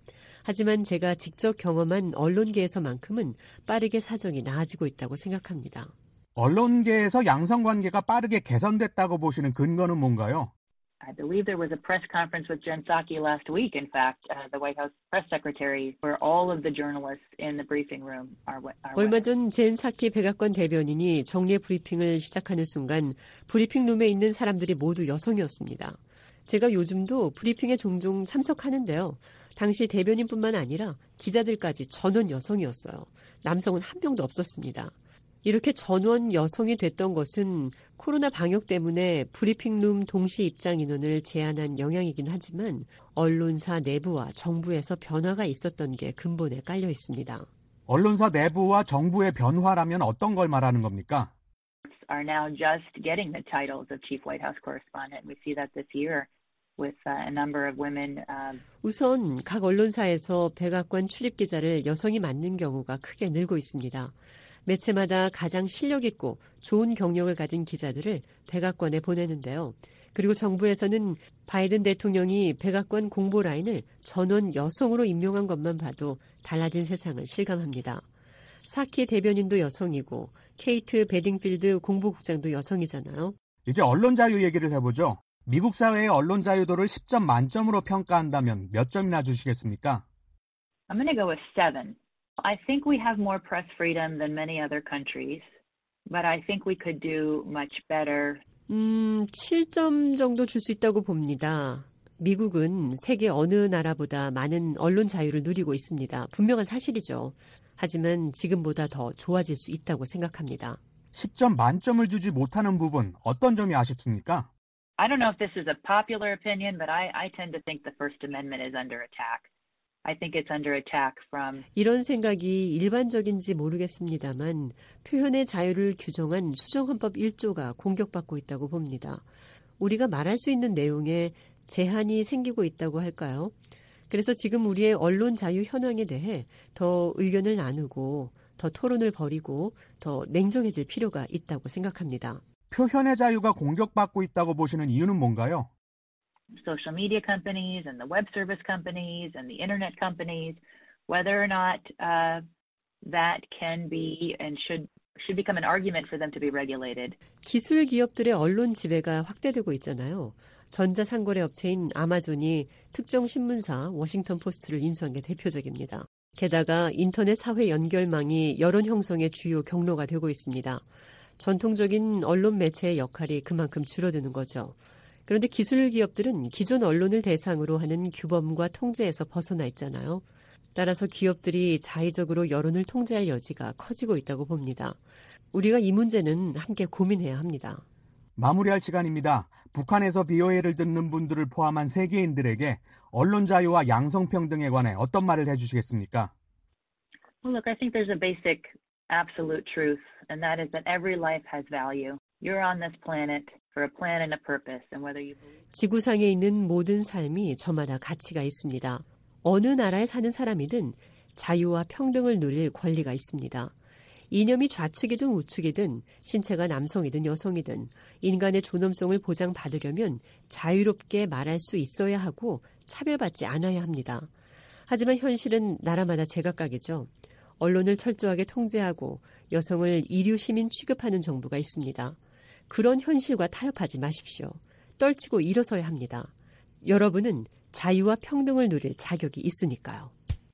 하지만 제가 직접 경험한 언론계에서만큼은 빠르게 사정이 나아지고 있다고 생각합니다. 언론계에서 양성관계가 빠르게 개선됐다고 보시는 근거는 뭔가요? I believe there was a press conference with Jen Psaki last week. In fact, the White House press secretary, where all of the journalists in the briefing room are 얼마 전 젠 사키 백악관 대변인이 정례 브리핑을 시작하는 순간 브리핑룸에 있는 사람들이 모두 여성이었습니다. 제가 요즘도 브리핑에 종종 참석하는데요. 당시 대변인뿐만 아니라 기자들까지 전원 여성이었어요. 남성은 한 명도 없었습니다. 이렇게 전원 여성이 됐던 것은 코로나 방역 때문에 브리핑룸 동시 입장 인원을 제한한 영향이긴 하지만 언론사 내부와 정부에서 변화가 있었던 게 근본에 깔려 있습니다. 언론사 내부와 정부의 변화라면 어떤 걸 말하는 겁니까? Are now just getting the titles of Chief White House Correspondent. We see that this year with a number of women. 우선 각 언론사에서 백악관 출입 기자를 여성이 맡는 경우가 크게 늘고 있습니다. 매체마다 가장 실력 있고 좋은 경력을 가진 기자들을 백악관에 보내는데요. 그리고 정부에서는 바이든 대통령이 백악관 공보 라인을 전원 여성으로 임명한 것만 봐도 달라진 세상을 실감합니다. 사키 대변인도 여성이고 케이트 베딩필드 공보국장도 여성이잖아요. 이제 언론 자유 얘기를 해보죠. 미국 사회의 언론 자유도를 10점 만점으로 평가한다면 몇 점이나 주시겠습니까? I'm going to go with 7. I think we have more press freedom than many other countries, but I think we could do much better. 7점 정도 줄 수 있다고 봅니다. 미국은 세계 어느 나라보다 많은 언론 자유를 누리고 있습니다. 분명한 사실이죠. 하지만 지금보다 더 좋아질 수 있다고 생각합니다. 10점 만점을 주지 못하는 부분, 어떤 점이 아쉽습니까? I don't know if this is a popular opinion, but I tend to think the First Amendment is under attack. I think it's under attack from. 이런 생각이 일반적인지 모르겠습니다만 표현의 자유를 규정한 수정헌법 1조가 공격받고 있다고 봅니다. 우리가 말할 수 있는 내용에 제한이 생기고 있다고 할까요? 그래서 지금 우리의 언론 자유 현황에 대해 더 의견을 나누고 더 토론을 벌이고 더 냉정해질 필요가 있다고 생각합니다. 표현의 자유가 공격받고 있다고 보시는 이유는 뭔가요? Social media companies and the web service companies and the internet companies, whether or not that can be and should become an argument for them to be regulated. 기술 기업들의 언론 지배가 확대되고 있잖아요. 전자상거래 업체인 아마존이 특정 신문사 워싱턴 포스트를 인수한 게 대표적입니다. 게다가 인터넷 사회 연결망이 여론 형성의 주요 경로가 되고 있습니다. 전통적인 언론 매체의 역할이 그만큼 줄어드는 거죠. 그런데 기술 기업들은 기존 언론을 대상으로 하는 규범과 통제에서 벗어나 있잖아요. 따라서 기업들이 자의적으로 여론을 통제할 여지가 커지고 있다고 봅니다. 우리가 이 문제는 함께 고민해야 합니다. 마무리할 시간입니다. 북한에서 BOA를 듣는 분들을 포함한 세계인들에게 언론 자유와 양성평등에 관해 어떤 말을 해주시겠습니까? Well, look, I think there's a basic absolute truth, and that is that every life has value. You're on this planet for a plan and a purpose, and whether you believe. 지구상에 있는 모든 삶이 저마다 가치가 있습니다. 어느 나라에 사는 사람이든 자유와 평등을 누릴 권리가 있습니다. 이념이 좌측이든 우측이든 신체가 남성이든 여성이든 인간의 존엄성을 보장받으려면 자유롭게 말할 수 있어야 하고 차별받지 않아야 합니다. 하지만 현실은 나라마다 제각각이죠. 언론을 철저하게 통제하고 여성을 이류 시민 취급하는 정부가 있습니다. 그런 현실과 타협하지 마십시오. 떨치고 일어서야 합니다. 여러분은 자유와 평등을 누릴 자격이 있으니까요.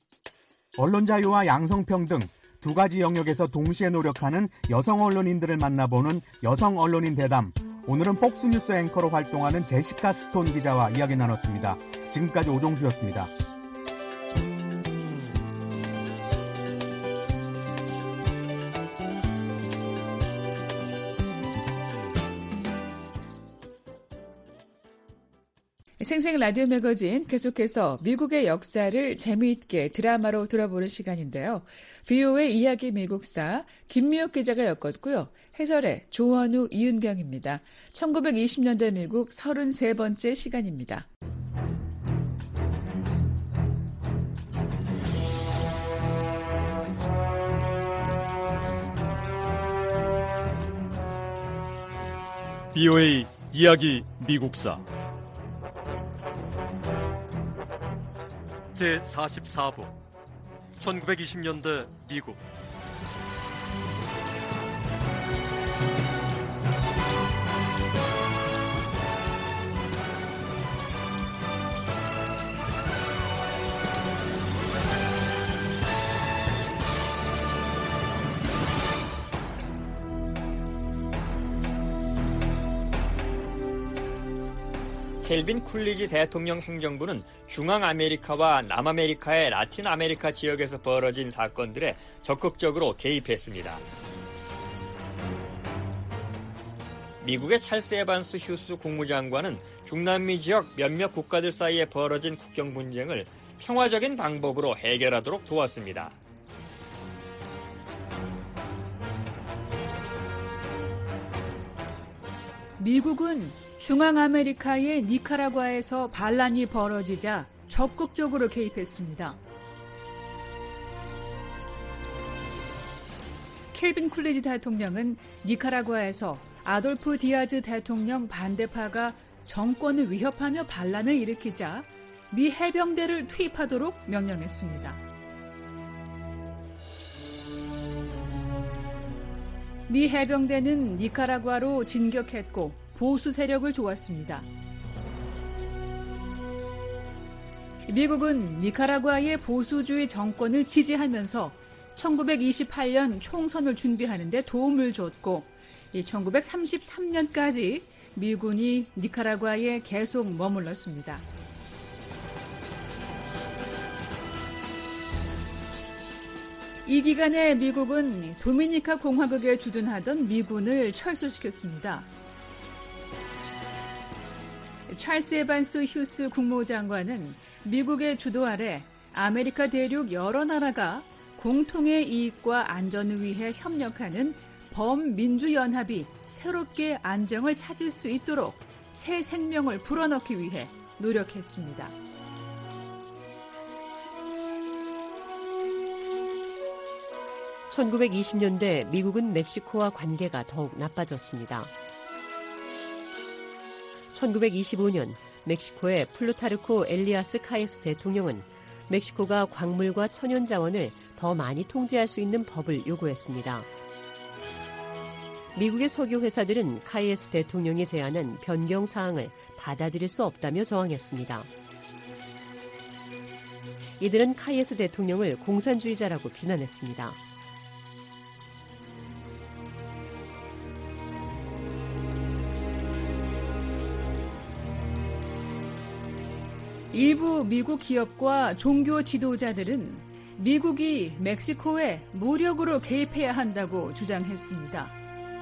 언론 자유와 양성평등 두 가지 영역에서 동시에 노력하는 여성 언론인들을 만나보는 여성 언론인 대담. 오늘은 폭스뉴스 앵커로 활동하는 제시카 스톤 기자와 이야기 나눴습니다. 지금까지 오종수였습니다. 생생 라디오 매거진 계속해서 미국의 역사를 재미있게 드라마로 돌아보는 시간인데요. VOA 이야기 미국사 김미옥 기자가 엮었고요. 해설의 조원우, 이은경입니다. 1920년대 미국 33번째 시간입니다. VOA 이야기 미국사 제44 4부 1920년대 미국. 켈빈 쿨리지 대통령 행정부는 중앙아메리카와 남아메리카의 라틴 아메리카 지역에서 벌어진 사건들에 적극적으로 개입했습니다. 미국의 찰스 에반스 휴스 국무장관은 중남미 지역 몇몇 국가들 사이에 벌어진 국경 분쟁을 평화적인 방법으로 해결하도록 도왔습니다. 미국은 중앙아메리카의 니카라과에서 반란이 벌어지자 적극적으로 개입했습니다. 켈빈 쿨리지 대통령은 니카라과에서 아돌프 디아즈 대통령 반대파가 정권을 위협하며 반란을 일으키자 미 해병대를 투입하도록 명령했습니다. 미 해병대는 니카라과로 진격했고 보수 세력을 도왔습니다. 미국은 니카라과의 보수주의 정권을 지지하면서 1928년 총선을 준비하는 데 도움을 줬고 1933년까지 미군이 니카라과에 계속 머물렀습니다. 이 기간에 미국은 도미니카 공화국에 주둔하던 미군을 철수시켰습니다. 찰스 에반스 휴스 국무장관은 미국의 주도 아래 아메리카 대륙 여러 나라가 공통의 이익과 안전을 위해 협력하는 범민주연합이 새롭게 안정을 찾을 수 있도록 새 생명을 불어넣기 위해 노력했습니다. (1920년대) 미국은 멕시코와 관계가 더욱 나빠졌습니다. 1925년 멕시코의 플루타르코 엘리아스 카예스 대통령은 멕시코가 광물과 천연자원을 더 많이 통제할 수 있는 법을 요구했습니다. 미국의 석유 회사들은 카예스 대통령이 제안한 변경 사항을 받아들일 수 없다며 저항했습니다. 이들은 카예스 대통령을 공산주의자라고 비난했습니다. 일부 미국 기업과 종교 지도자들은 미국이 멕시코에 무력으로 개입해야 한다고 주장했습니다.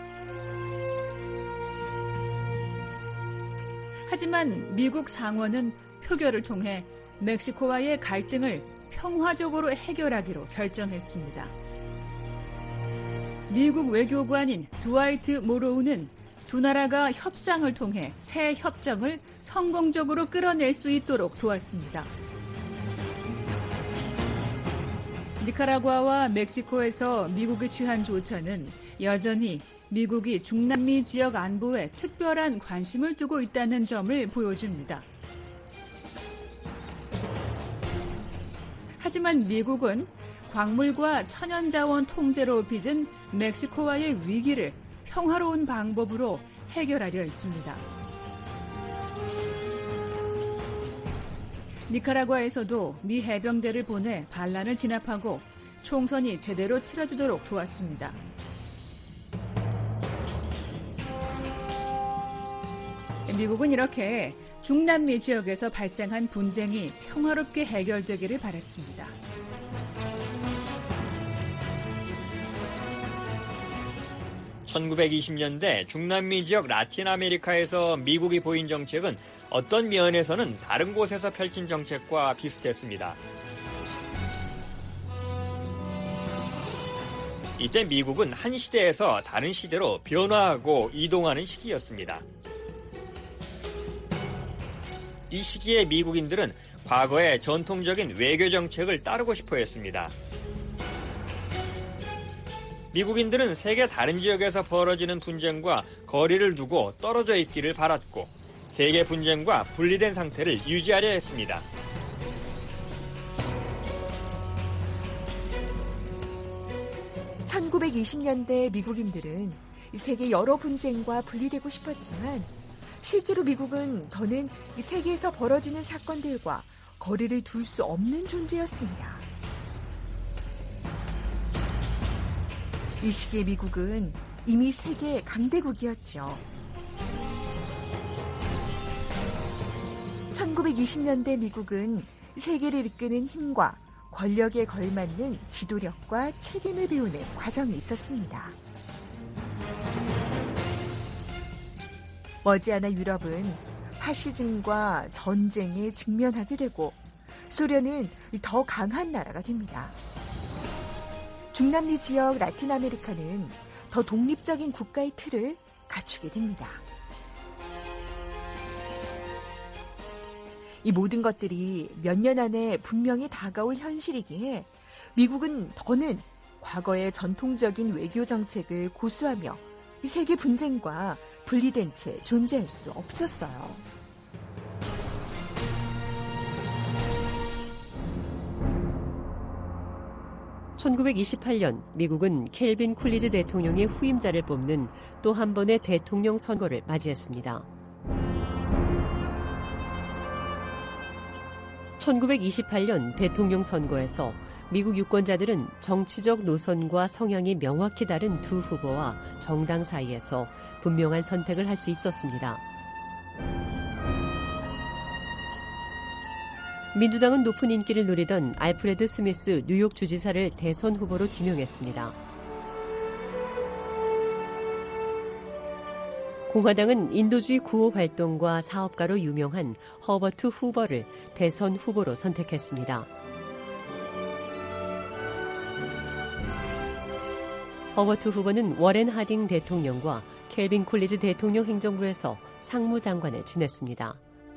하지만 미국 상원은 표결을 통해 멕시코와의 갈등을 평화적으로 해결하기로 결정했습니다. 미국 외교관인 드와이트 모로우는 두 나라가 협상을 통해 새 협정을 성공적으로 끌어낼 수 있도록 도왔습니다. 니카라과와 멕시코에서 미국이 취한 조처는 여전히 미국이 중남미 지역 안보에 특별한 관심을 두고 있다는 점을 보여줍니다. 하지만 미국은 광물과 천연자원 통제로 빚은 멕시코와의 위기를 평화로운 방법으로 해결하려 했습니다. 니카라과에서도 미 해병대를 보내 반란을 진압하고 총선이 제대로 치러지도록 도왔습니다. 미국은 이렇게 중남미 지역에서 발생한 분쟁이 평화롭게 해결되기를 바랐습니다. (1920년대) 중남미 지역 라틴 아메리카에서 미국이 보인 정책은 어떤 면에서는 다른 곳에서 펼친 정책과 비슷했습니다. 이때 미국은 한 시대에서 다른 시대로 변화하고 이동하는 시기였습니다. 이 시기에 미국인들은 과거의 전통적인 외교 정책을 따르고 싶어 했습니다. 미국인들은 세계 다른 지역에서 벌어지는 분쟁과 거리를 두고 떨어져 있기를 바랐고 세계 분쟁과 분리된 상태를 유지하려 했습니다. 1920년대 미국인들은 세계 여러 분쟁과 분리되고 싶었지만 실제로 미국은 더는 세계에서 벌어지는 사건들과 거리를 둘 수 없는 존재였습니다. 이 시기의 미국은 이미 세계 강대국이었죠. 1920년대 미국은 세계를 이끄는 힘과 권력에 걸맞는 지도력과 책임을 배우는 과정이 있었습니다. 머지않아 유럽은 파시즘과 전쟁에 직면하게 되고 소련은 더 강한 나라가 됩니다. 중남미 지역 라틴 아메리카는 더 독립적인 국가의 틀을 갖추게 됩니다. 이 모든 것들이 몇 년 안에 분명히 다가올 현실이기에 미국은 더는 과거의 전통적인 외교 정책을 고수하며 세계 분쟁과 분리된 채 존재할 수 없었어요. 1928년 미국은 켈빈 쿨리지 대통령의 후임자를 뽑는 또 한 번의 대통령 선거를 맞이했습니다. 1928년 대통령 선거에서 미국 유권자들은 정치적 노선과 성향이 명확히 다른 두 후보와 정당 사이에서 분명한 선택을 할 수 있었습니다. 민주당은 높은 인기를 누리던 알프레드 스미스 뉴욕 주지사를 대선 후보로 지명했습니다. 공화당은 인도주의 구호 활동과 사업가로 유명한 허버트 후버를 대선 후보로 선택했습니다. 허버트 후보는 워렌 하딩 대통령과 켈빈 쿨리지 대통령 행정부에서 상무장관을 지냈습니다.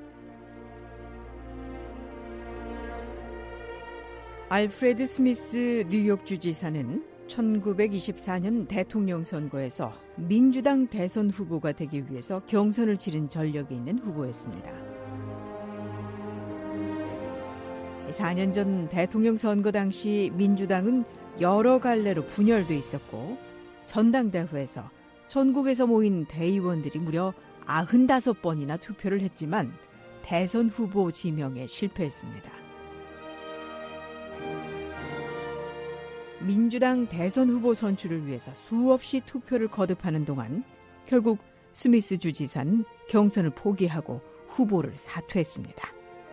알프레드 스미스 뉴욕 주지사는 1924년 대통령 선거에서 민주당 대선 후보가 되기 위해서 경선을 치른 전력이 있는 후보였습니다. 4년 전 대통령 선거 당시 민주당은 여러 갈래로 분열돼 있었고 전당대회에서 전국에서 모인 대의원들이 무려 95번이나 투표를 했지만 대선 후보 지명에 실패했습니다. 민주당 대선 후보 선출을 위해서 수없이 투표를 거듭하는 동안 결국 스미스 주지사는 경선을 포기하고 후보를 사퇴했습니다.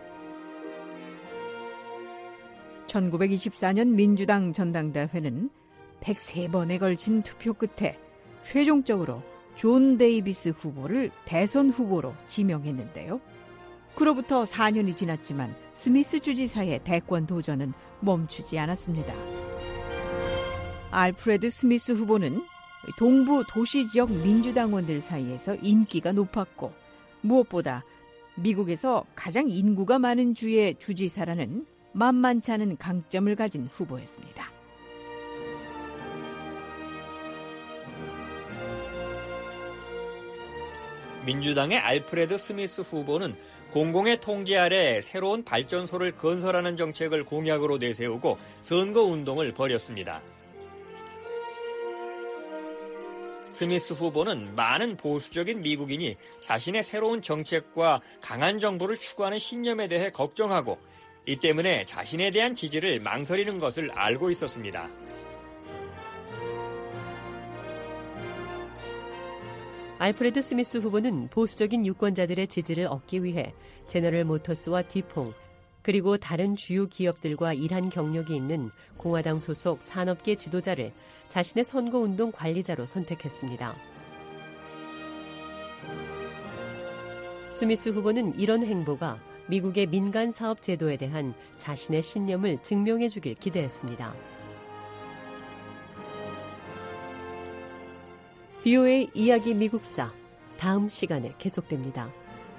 1924년 민주당 전당대회는 103번에 걸친 투표 끝에 최종적으로 존 데이비스 후보를 대선 후보로 지명했는데요. 그로부터 4년이 지났지만 스미스 주지사의 대권 도전은 멈추지 않았습니다. 알프레드 스미스 후보는 동부 도시지역 민주당원들 사이에서 인기가 높았고 무엇보다 미국에서 가장 인구가 많은 주의 주지사라는 만만치 않은 강점을 가진 후보였습니다. 민주당의 알프레드 스미스 후보는 공공의 통제 아래 새로운 발전소를 건설하는 정책을 공약으로 내세우고 선거운동을 벌였습니다. 스미스 후보는 많은 보수적인 미국인이 자신의 새로운 정책과 강한 정부를 추구하는 신념에 대해 걱정하고 이 때문에 자신에 대한 지지를 망설이는 것을 알고 있었습니다. 알프레드 스미스 후보는 보수적인 유권자들의 지지를 얻기 위해 제너럴 모터스와 디퐁 그리고 다른 주요 기업들과 일한 경력이 있는 공화당 소속 산업계 지도자를 자신의 선거운동 관리자로 선택했습니다. 스미스 후보는 이런 행보가 미국의 민간 사업 제도에 대한 자신의 신념을 증명해 주길 기대했습니다. VOA 이야기 미국사 다음 시간에 계속됩니다.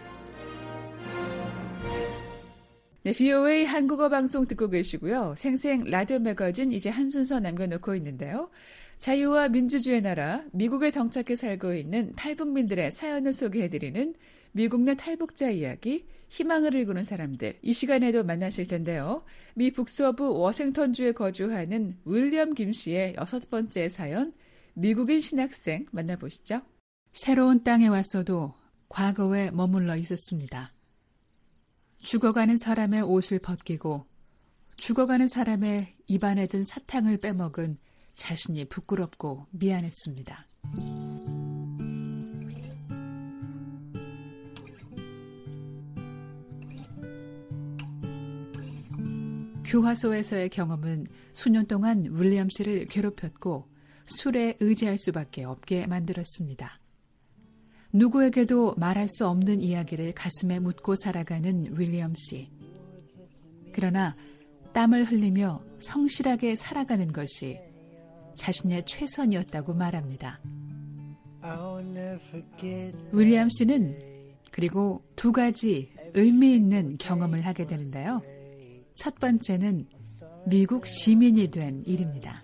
네, VOA 한국어 방송 듣고 계시고요. 생생 라디오 매거진 이제 한 순서 남겨놓고 있는데요. 자유와 민주주의 나라 미국에 정착해 살고 있는 탈북민들의 사연을 소개해드리는 미국 내 탈북자 이야기 희망을 일구는 사람들, 이 시간에도 만나실 텐데요. 미 북서부 워싱턴주에 거주하는 윌리엄 김 씨의 6번째 사연, 미국인 신학생 만나보시죠. 새로운 땅에 왔어도 과거에 머물러 있었습니다. 죽어가는 사람의 옷을 벗기고 죽어가는 사람의 입안에 든 사탕을 빼먹은 자신이 부끄럽고 미안했습니다. 교화소에서의 경험은 수년 동안 윌리엄 씨를 괴롭혔고 술에 의지할 수밖에 없게 만들었습니다. 누구에게도 말할 수 없는 이야기를 가슴에 묻고 살아가는 윌리엄 씨. 그러나 땀을 흘리며 성실하게 살아가는 것이 자신의 최선이었다고 말합니다. 윌리엄 씨는 그리고 2가지 의미 있는 경험을 하게 되는데요. 첫 번째는 미국 시민이 된 일입니다.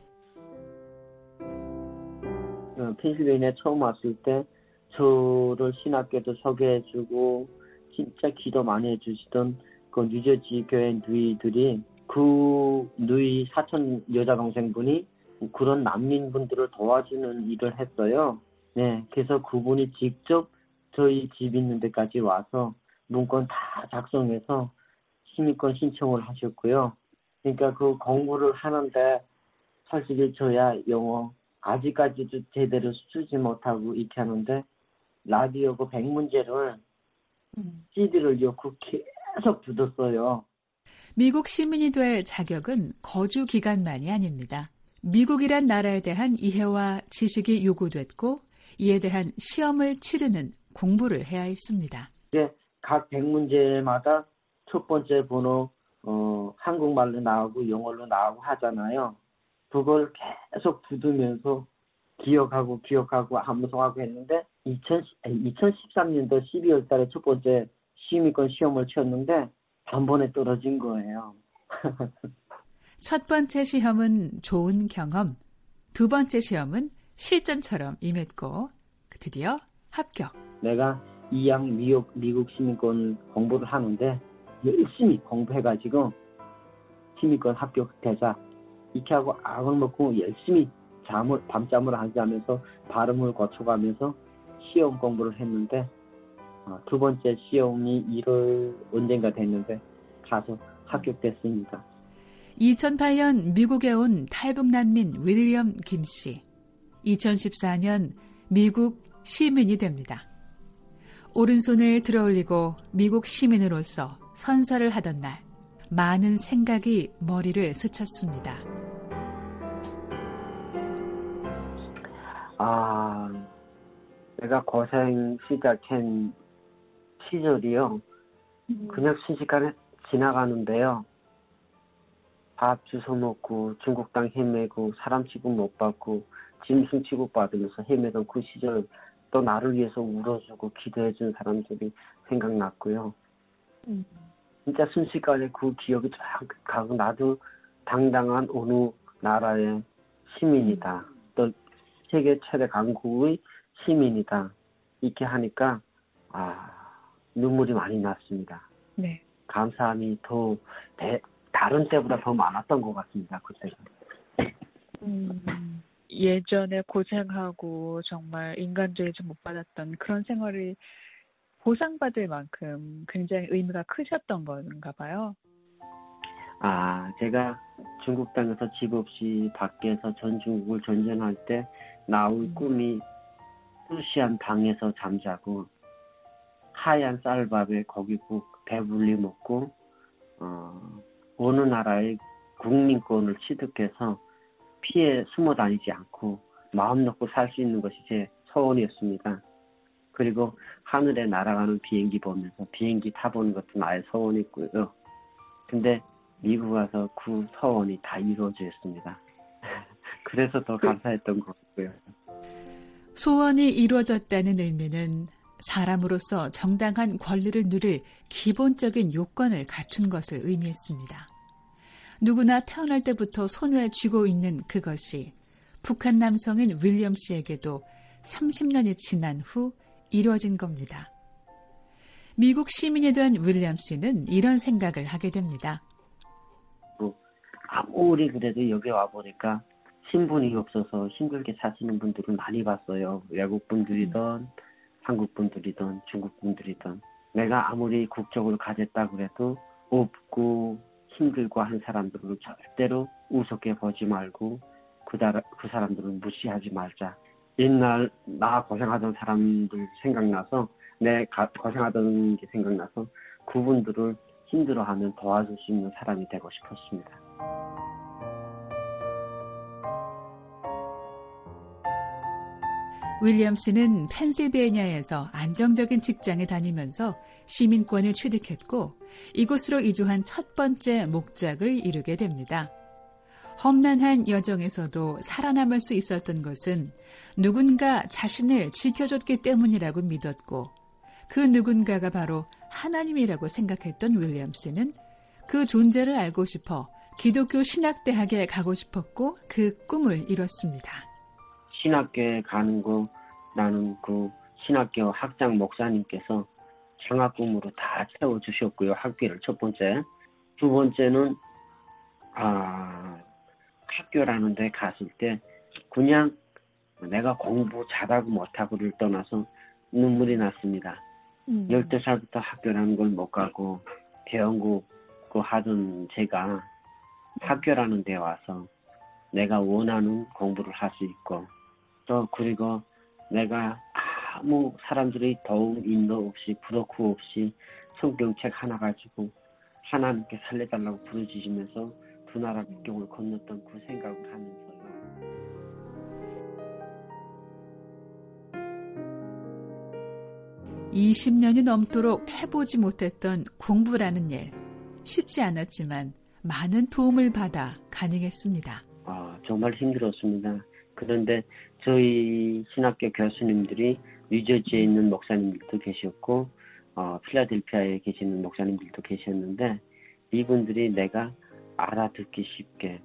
펜실베이니아에 처음 왔을 때 저를 신학교도 소개해주고 진짜 기도 많이 해주시던 그 뉴저지 교회 누이들이 그 누이 사촌 여자 동생분이 그런 난민분들을 도와주는 일을 했어요. 네, 그래서 그분이 직접 저희 집 있는 데까지 와서 문건 다 작성해서 시민권 신청을 하셨고요. 그러니까 그 공부를 하는데 솔직히 저야 영어 아직까지도 제대로 쓰지 못하고 이렇게 하는데 라디오 그 100문제를 CD를 넣고 계속 듣었어요. 미국 시민이 될 자격은 거주 기간만이 아닙니다. 미국이란 나라에 대한 이해와 지식이 요구됐고 이에 대한 시험을 치르는 공부를 해야 했습니다. 이제 각 100문제마다 첫 번째 번호 한국말로 나오고 영어로 나오고 하잖아요. 그걸 계속 부두면서 기억하고 암송하고 했는데 2013년도 12월 달에 첫 번째 시민권 시험을 치렀는데 단번에 떨어진 거예요. 첫 번째 시험은 좋은 경험, 2번째 시험은 실전처럼 임했고 드디어 합격. 내가 2학 미국 시민권 공부를 하는데 열심히 공부해가지고 시민권 합격되자 이렇게 하고 악을 먹고 열심히 밤잠을 하지 않으면서 발음을 고쳐가면서 시험 공부를 했는데 2번째 시험이 1월 언젠가 됐는데 가서 합격됐습니다. 2008년 미국에 온 탈북난민 윌리엄 김 씨. 2014년 미국 시민이 됩니다. 오른손을 들어올리고 미국 시민으로서 선서를 하던 날 많은 생각이 머리를 스쳤습니다. 내가 고생 시작한 시절이요. 그냥 순식간에 지나가는데요. 밥 주워 먹고 중국 땅 헤매고 사람 취급 못 받고 짐승 취급받으면서 헤매던 그 시절 또 나를 위해서 울어주고 기도해준 사람들이 생각났고요. 진짜 순식간에 그 기억이 쫙 가고 나도 당당한 어느 나라의 시민이다. 또 세계 최대 강국의 시민이다. 이렇게 하니까 눈물이 많이 났습니다. 네. 감사함이 더 다른 때보다 더 많았던 것 같습니다. 그때가. 예전에 고생하고 정말 인간적이지 못 받았던 그런 생활을 보상받을 만큼 굉장히 의미가 크셨던 건가 봐요. 제가 중국 땅에서 집 없이 밖에서 전중국을 전전할 때 나올 꿈이 푸시한 방에서 잠자고 하얀 쌀밥에 고기국 배불리 먹고 어느 나라의 국민권을 취득해서 피해 숨어 다니지 않고 마음 놓고 살 수 있는 것이 제 소원이었습니다. 그리고 하늘에 날아가는 비행기 보면서 비행기 타보는 것도 나의 소원이었고요. 근데 미국 와서 그 소원이 다 이루어졌습니다. 그래서 더 감사했던 것 같고요. 소원이 이루어졌다는 의미는 사람으로서 정당한 권리를 누릴 기본적인 요건을 갖춘 것을 의미했습니다. 누구나 태어날 때부터 손에 쥐고 있는 그것이 북한 남성인 윌리엄 씨에게도 30년이 지난 후 이루어진 겁니다. 미국 시민이 된 윌리엄스는 이런 생각을 하게 됩니다. 아무리 그래도 여기 와보니까 신분이 없어서 힘들게 사시는 분들을 많이 봤어요. 외국 분들이든 한국 분들이든 중국 분들이든. 내가 아무리 국적을 가졌다 그래도 없고 힘들고 한 사람들을 절대로 우습게 보지 말고 그 사람들을 무시하지 말자. 옛날 나 고생하던 사람들 생각나서 내 고생하던 게 생각나서 그분들을 힘들어하면 도와줄 수 있는 사람이 되고 싶었습니다. 윌리엄스는 펜실베니아에서 안정적인 직장에 다니면서 시민권을 취득했고 이곳으로 이주한 첫 번째 목적을 이루게 됩니다. 험난한 여정에서도 살아남을 수 있었던 것은 누군가 자신을 지켜줬기 때문이라고 믿었고 그 누군가가 바로 하나님이라고 생각했던 윌리엄스는 그 존재를 알고 싶어 기독교 신학대학에 가고 싶었고 그 꿈을 이뤘습니다. 신학교에 가는 거 나는 그 신학교 학장 목사님께서 장학금으로 다 채워주셨고요. 학비를 첫 번째. 두 번째는 학교라는 데 갔을 때 그냥 내가 공부 잘하고 못하고를 떠나서 눈물이 났습니다. 12살부터 학교라는 걸 못 가고 대형고 하던 제가 학교라는 데 와서 내가 원하는 공부를 할 수 있고 또 그리고 내가 아무 사람들이 도움 인도 없이 부덕후 없이 성경책 하나 가지고 하나님께 살려달라고 부르짖으면서 두 나라 국경을 건넜던 그 생각을 하면서요. 20년이 넘도록 해보지 못했던 공부라는 일. 쉽지 않았지만 많은 도움을 받아 가능했습니다. 정말 힘들었습니다. 그런데 저희 신학교 교수님들이 뉴저지에 있는 목사님들도 계셨고 필라델피아에 계시는 목사님들도 계셨는데 이분들이 내가 알아듣기 쉽게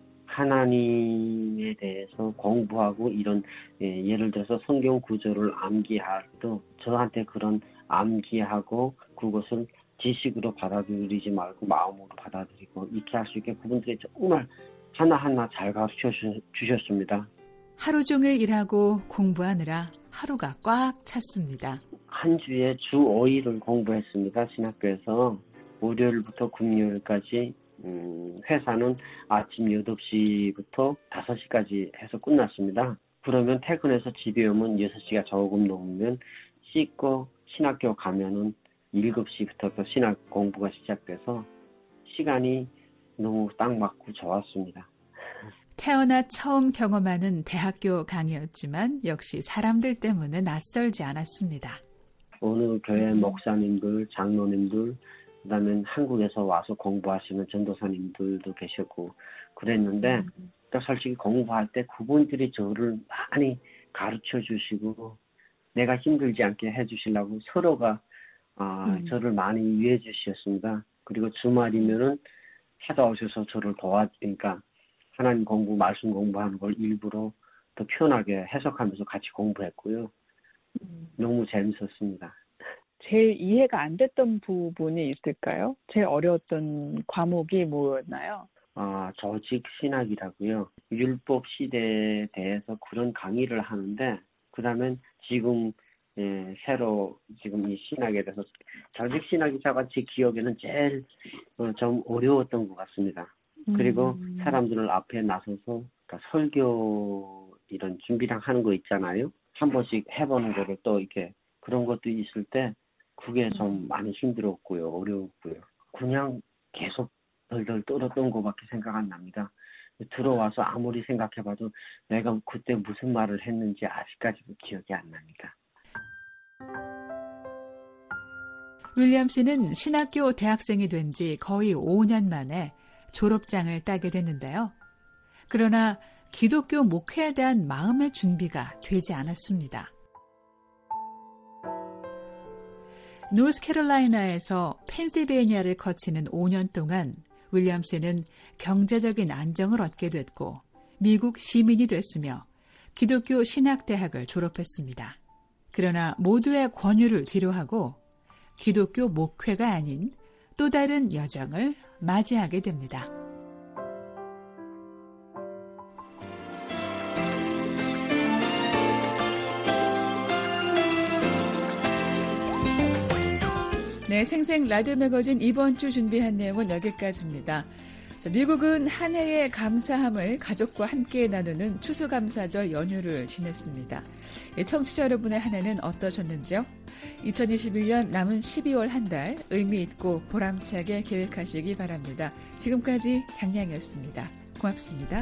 하나님에 대해서 공부하고 이런 예를 들어서 성경 구절을 암기할 때 저한테 그런 암기하고 그것을 지식으로 받아들이지 말고 마음으로 받아들이고 이렇게 할 수 있게 그분들이 정말 하나하나 잘 가르쳐 주셨습니다. 하루 종일 일하고 공부하느라 하루가 꽉 찼습니다. 한 주에 주 5일을 공부했습니다. 신학교에서 월요일부터 금요일까지 회사는 아침 8시부터 5시까지 해서 끝났습니다. 그러면 퇴근해서 집에 오면 6시가 조금 넘으면 씻고 신학교 가면은 7시부터 신학 공부가 시작돼서 시간이 너무 딱 맞고 좋았습니다. 태어나 처음 경험하는 대학교 강의였지만 역시 사람들 때문에 낯설지 않았습니다. 어느 교회 목사님들, 장로님들, 그다음에 한국에서 와서 공부하시는 전도사님들도 계셨고 그랬는데 솔직히 공부할 때 그분들이 저를 많이 가르쳐 주시고 내가 힘들지 않게 해주시려고 서로가 저를 많이 위해 주셨습니다. 그리고 주말이면은 찾아오셔서 저를 도와주니까 하나님 공부, 말씀 공부하는 걸 일부러 더 편하게 해석하면서 같이 공부했고요. 너무 재밌었습니다. 제일 이해가 안 됐던 부분이 있을까요? 제일 어려웠던 과목이 뭐였나요? 조직 신학이라고요. 율법 시대에 대해서 그런 강의를 하는데 그다음에 지금 새로 지금 이 신학에 대해서 조직 신학이자가 제 기억에는 제일 좀 어려웠던 것 같습니다. 그리고 사람들을 앞에 나서서 그러니까 설교 이런 준비랑 하는 거 있잖아요. 한 번씩 해보는 거를 또 이렇게 그런 것도 있을 때 그게 좀 많이 힘들었고요. 어려웠고요. 그냥 계속 덜덜 떨었던 것밖에 생각 안 납니다. 들어와서 아무리 생각해봐도 내가 그때 무슨 말을 했는지 아직까지도 기억이 안 납니다. 윌리엄스는 신학교 대학생이 된 지 거의 5년 만에 졸업장을 따게 됐는데요. 그러나 기독교 목회에 대한 마음의 준비가 되지 않았습니다. 노스캐롤라이나에서 펜실베니아를 거치는 5년 동안 윌리엄스는 경제적인 안정을 얻게 됐고 미국 시민이 됐으며 기독교 신학대학을 졸업했습니다. 그러나 모두의 권유를 뒤로하고 기독교 목회가 아닌 또 다른 여정을 맞이하게 됩니다. 네, 생생 라디오 매거진 이번 주 준비한 내용은 여기까지입니다. 미국은 한 해의 감사함을 가족과 함께 나누는 추수감사절 연휴를 지냈습니다. 청취자 여러분의 한 해는 어떠셨는지요? 2021년 남은 12월 한 달 의미 있고 보람차게 계획하시기 바랍니다. 지금까지 장량이었습니다. 고맙습니다.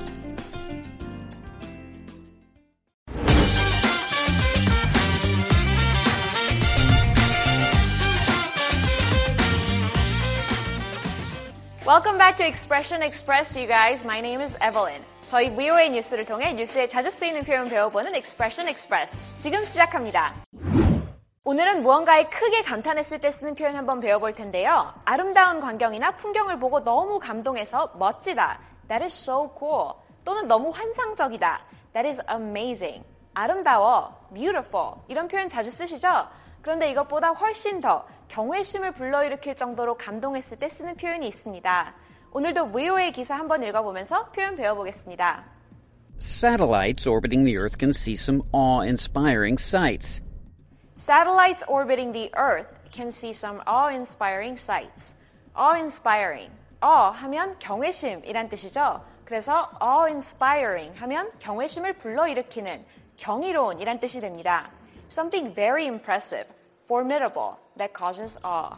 Welcome back to Expression Express, you guys. My name is Evelyn. 저희 VOA 뉴스를 통해 뉴스에 자주 쓰이는 표현 배워보는 Expression Express. 지금 시작합니다. 오늘은 무언가에 크게 감탄했을 때 쓰는 표현 한번 배워볼 텐데요. 아름다운 광경이나 풍경을 보고 너무 감동해서 멋지다. That is so cool. 또는 너무 환상적이다. That is amazing. 아름다워. Beautiful. 이런 표현 자주 쓰시죠? 그런데 이것보다 훨씬 더 경외심을 불러일으킬 정도로 감동했을 때 쓰는 표현이 있습니다. 오늘도 VOA 기사 한번 읽어보면서 표현 배워보겠습니다. Satellites orbiting the Earth can see some awe-inspiring sights. Satellites orbiting the Earth can see some awe-inspiring sights. awe-inspiring. 하면 경외심이란 뜻이죠. 그래서 awe-inspiring 하면 경외심을 불러일으키는, 경이로운이란 뜻이 됩니다. Something very impressive, formidable, that causes awe.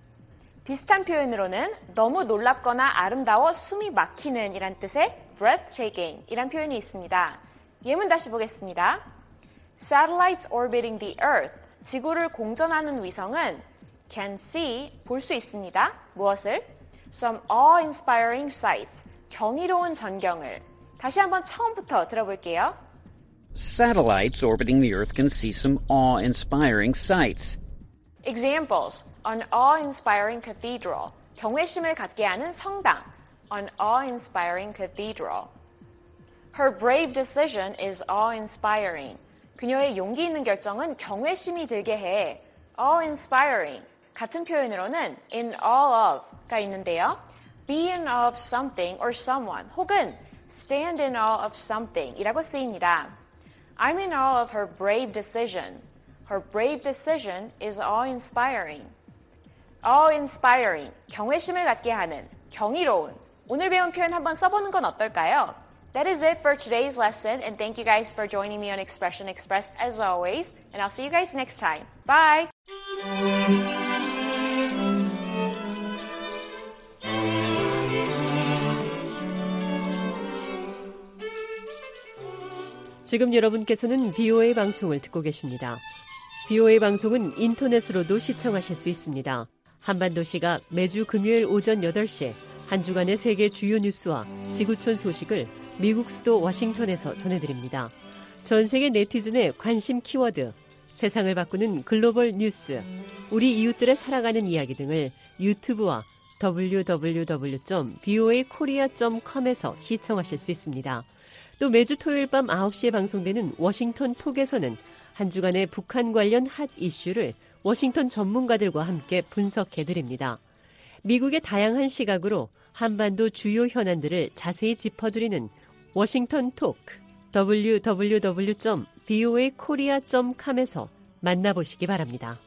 비슷한 표현으로는 너무 놀랍거나 아름다워 숨이 막히는 이란 뜻의 breathtaking 이란 표현이 있습니다. 예문 다시 보겠습니다. Satellites orbiting the Earth, 지구를 공전하는 위성은 can see, 볼 수 있습니다. 무엇을? Some awe-inspiring sights, 경이로운 전경을. 다시 한번 처음부터 들어볼게요. Satellites orbiting the Earth can see some awe-inspiring sights. Examples. An awe-inspiring cathedral. 경외심을 갖게 하는 성당. An awe-inspiring cathedral. Her brave decision is awe-inspiring. 그녀의 용기 있는 결정은 경외심이 들게 해. awe-inspiring. 같은 표현으로는 in awe of가 있는데요. be in awe of something or someone 혹은 stand in awe of something 이라고 쓰입니다. I'm in awe of her brave decision. Her brave decision is awe-inspiring. awe-inspiring, 경외심을 갖게 하는, 경이로운. 오늘 배운 표현 한번 써보는 건 어떨까요? That is it for today's lesson, and thank you guys for joining me on Expression Express as always, and I'll see you guys next time. Bye! 지금 여러분께서는 VOA 방송을 듣고 계십니다. VOA 방송은 인터넷으로도 시청하실 수 있습니다. 한반도시가 매주 금요일 오전 8시에 한 주간의 세계 주요 뉴스와 지구촌 소식을 미국 수도 워싱턴에서 전해드립니다. 전 세계 네티즌의 관심 키워드, 세상을 바꾸는 글로벌 뉴스, 우리 이웃들의 살아가는 이야기 등을 유튜브와 www.voakorea.com에서 시청하실 수 있습니다. 또 매주 토요일 밤 9시에 방송되는 워싱턴 톡에서는 한 주간의 북한 관련 핫 이슈를 워싱턴 전문가들과 함께 분석해드립니다. 미국의 다양한 시각으로 한반도 주요 현안들을 자세히 짚어드리는 워싱턴 톡, www.voakorea.com에서 만나보시기 바랍니다.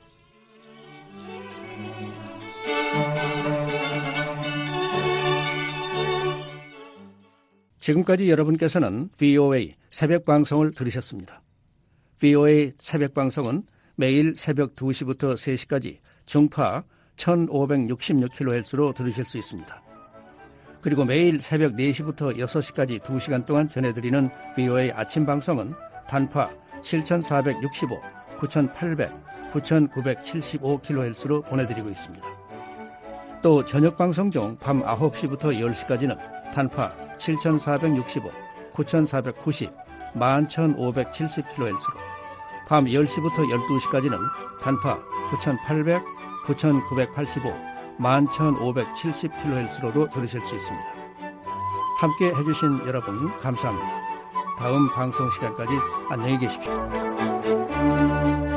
지금까지 여러분께서는 VOA 새벽 방송을 들으셨습니다. VOA 새벽 방송은 매일 새벽 2시부터 3시까지 중파 1566kHz로 들으실 수 있습니다. 그리고 매일 새벽 4시부터 6시까지 2시간 동안 전해드리는 VOA 아침 방송은 단파 7465, 9800, 9975kHz로 보내드리고 있습니다. 또 저녁 방송 중 밤 9시부터 10시까지는 단파 7465, 9490, 11570kHz로 밤 10시부터 12시까지는 단파 9800, 9985, 11570kHz로도 들으실 수 있습니다. 함께 해주신 여러분 감사합니다. 다음 방송 시간까지 안녕히 계십시오.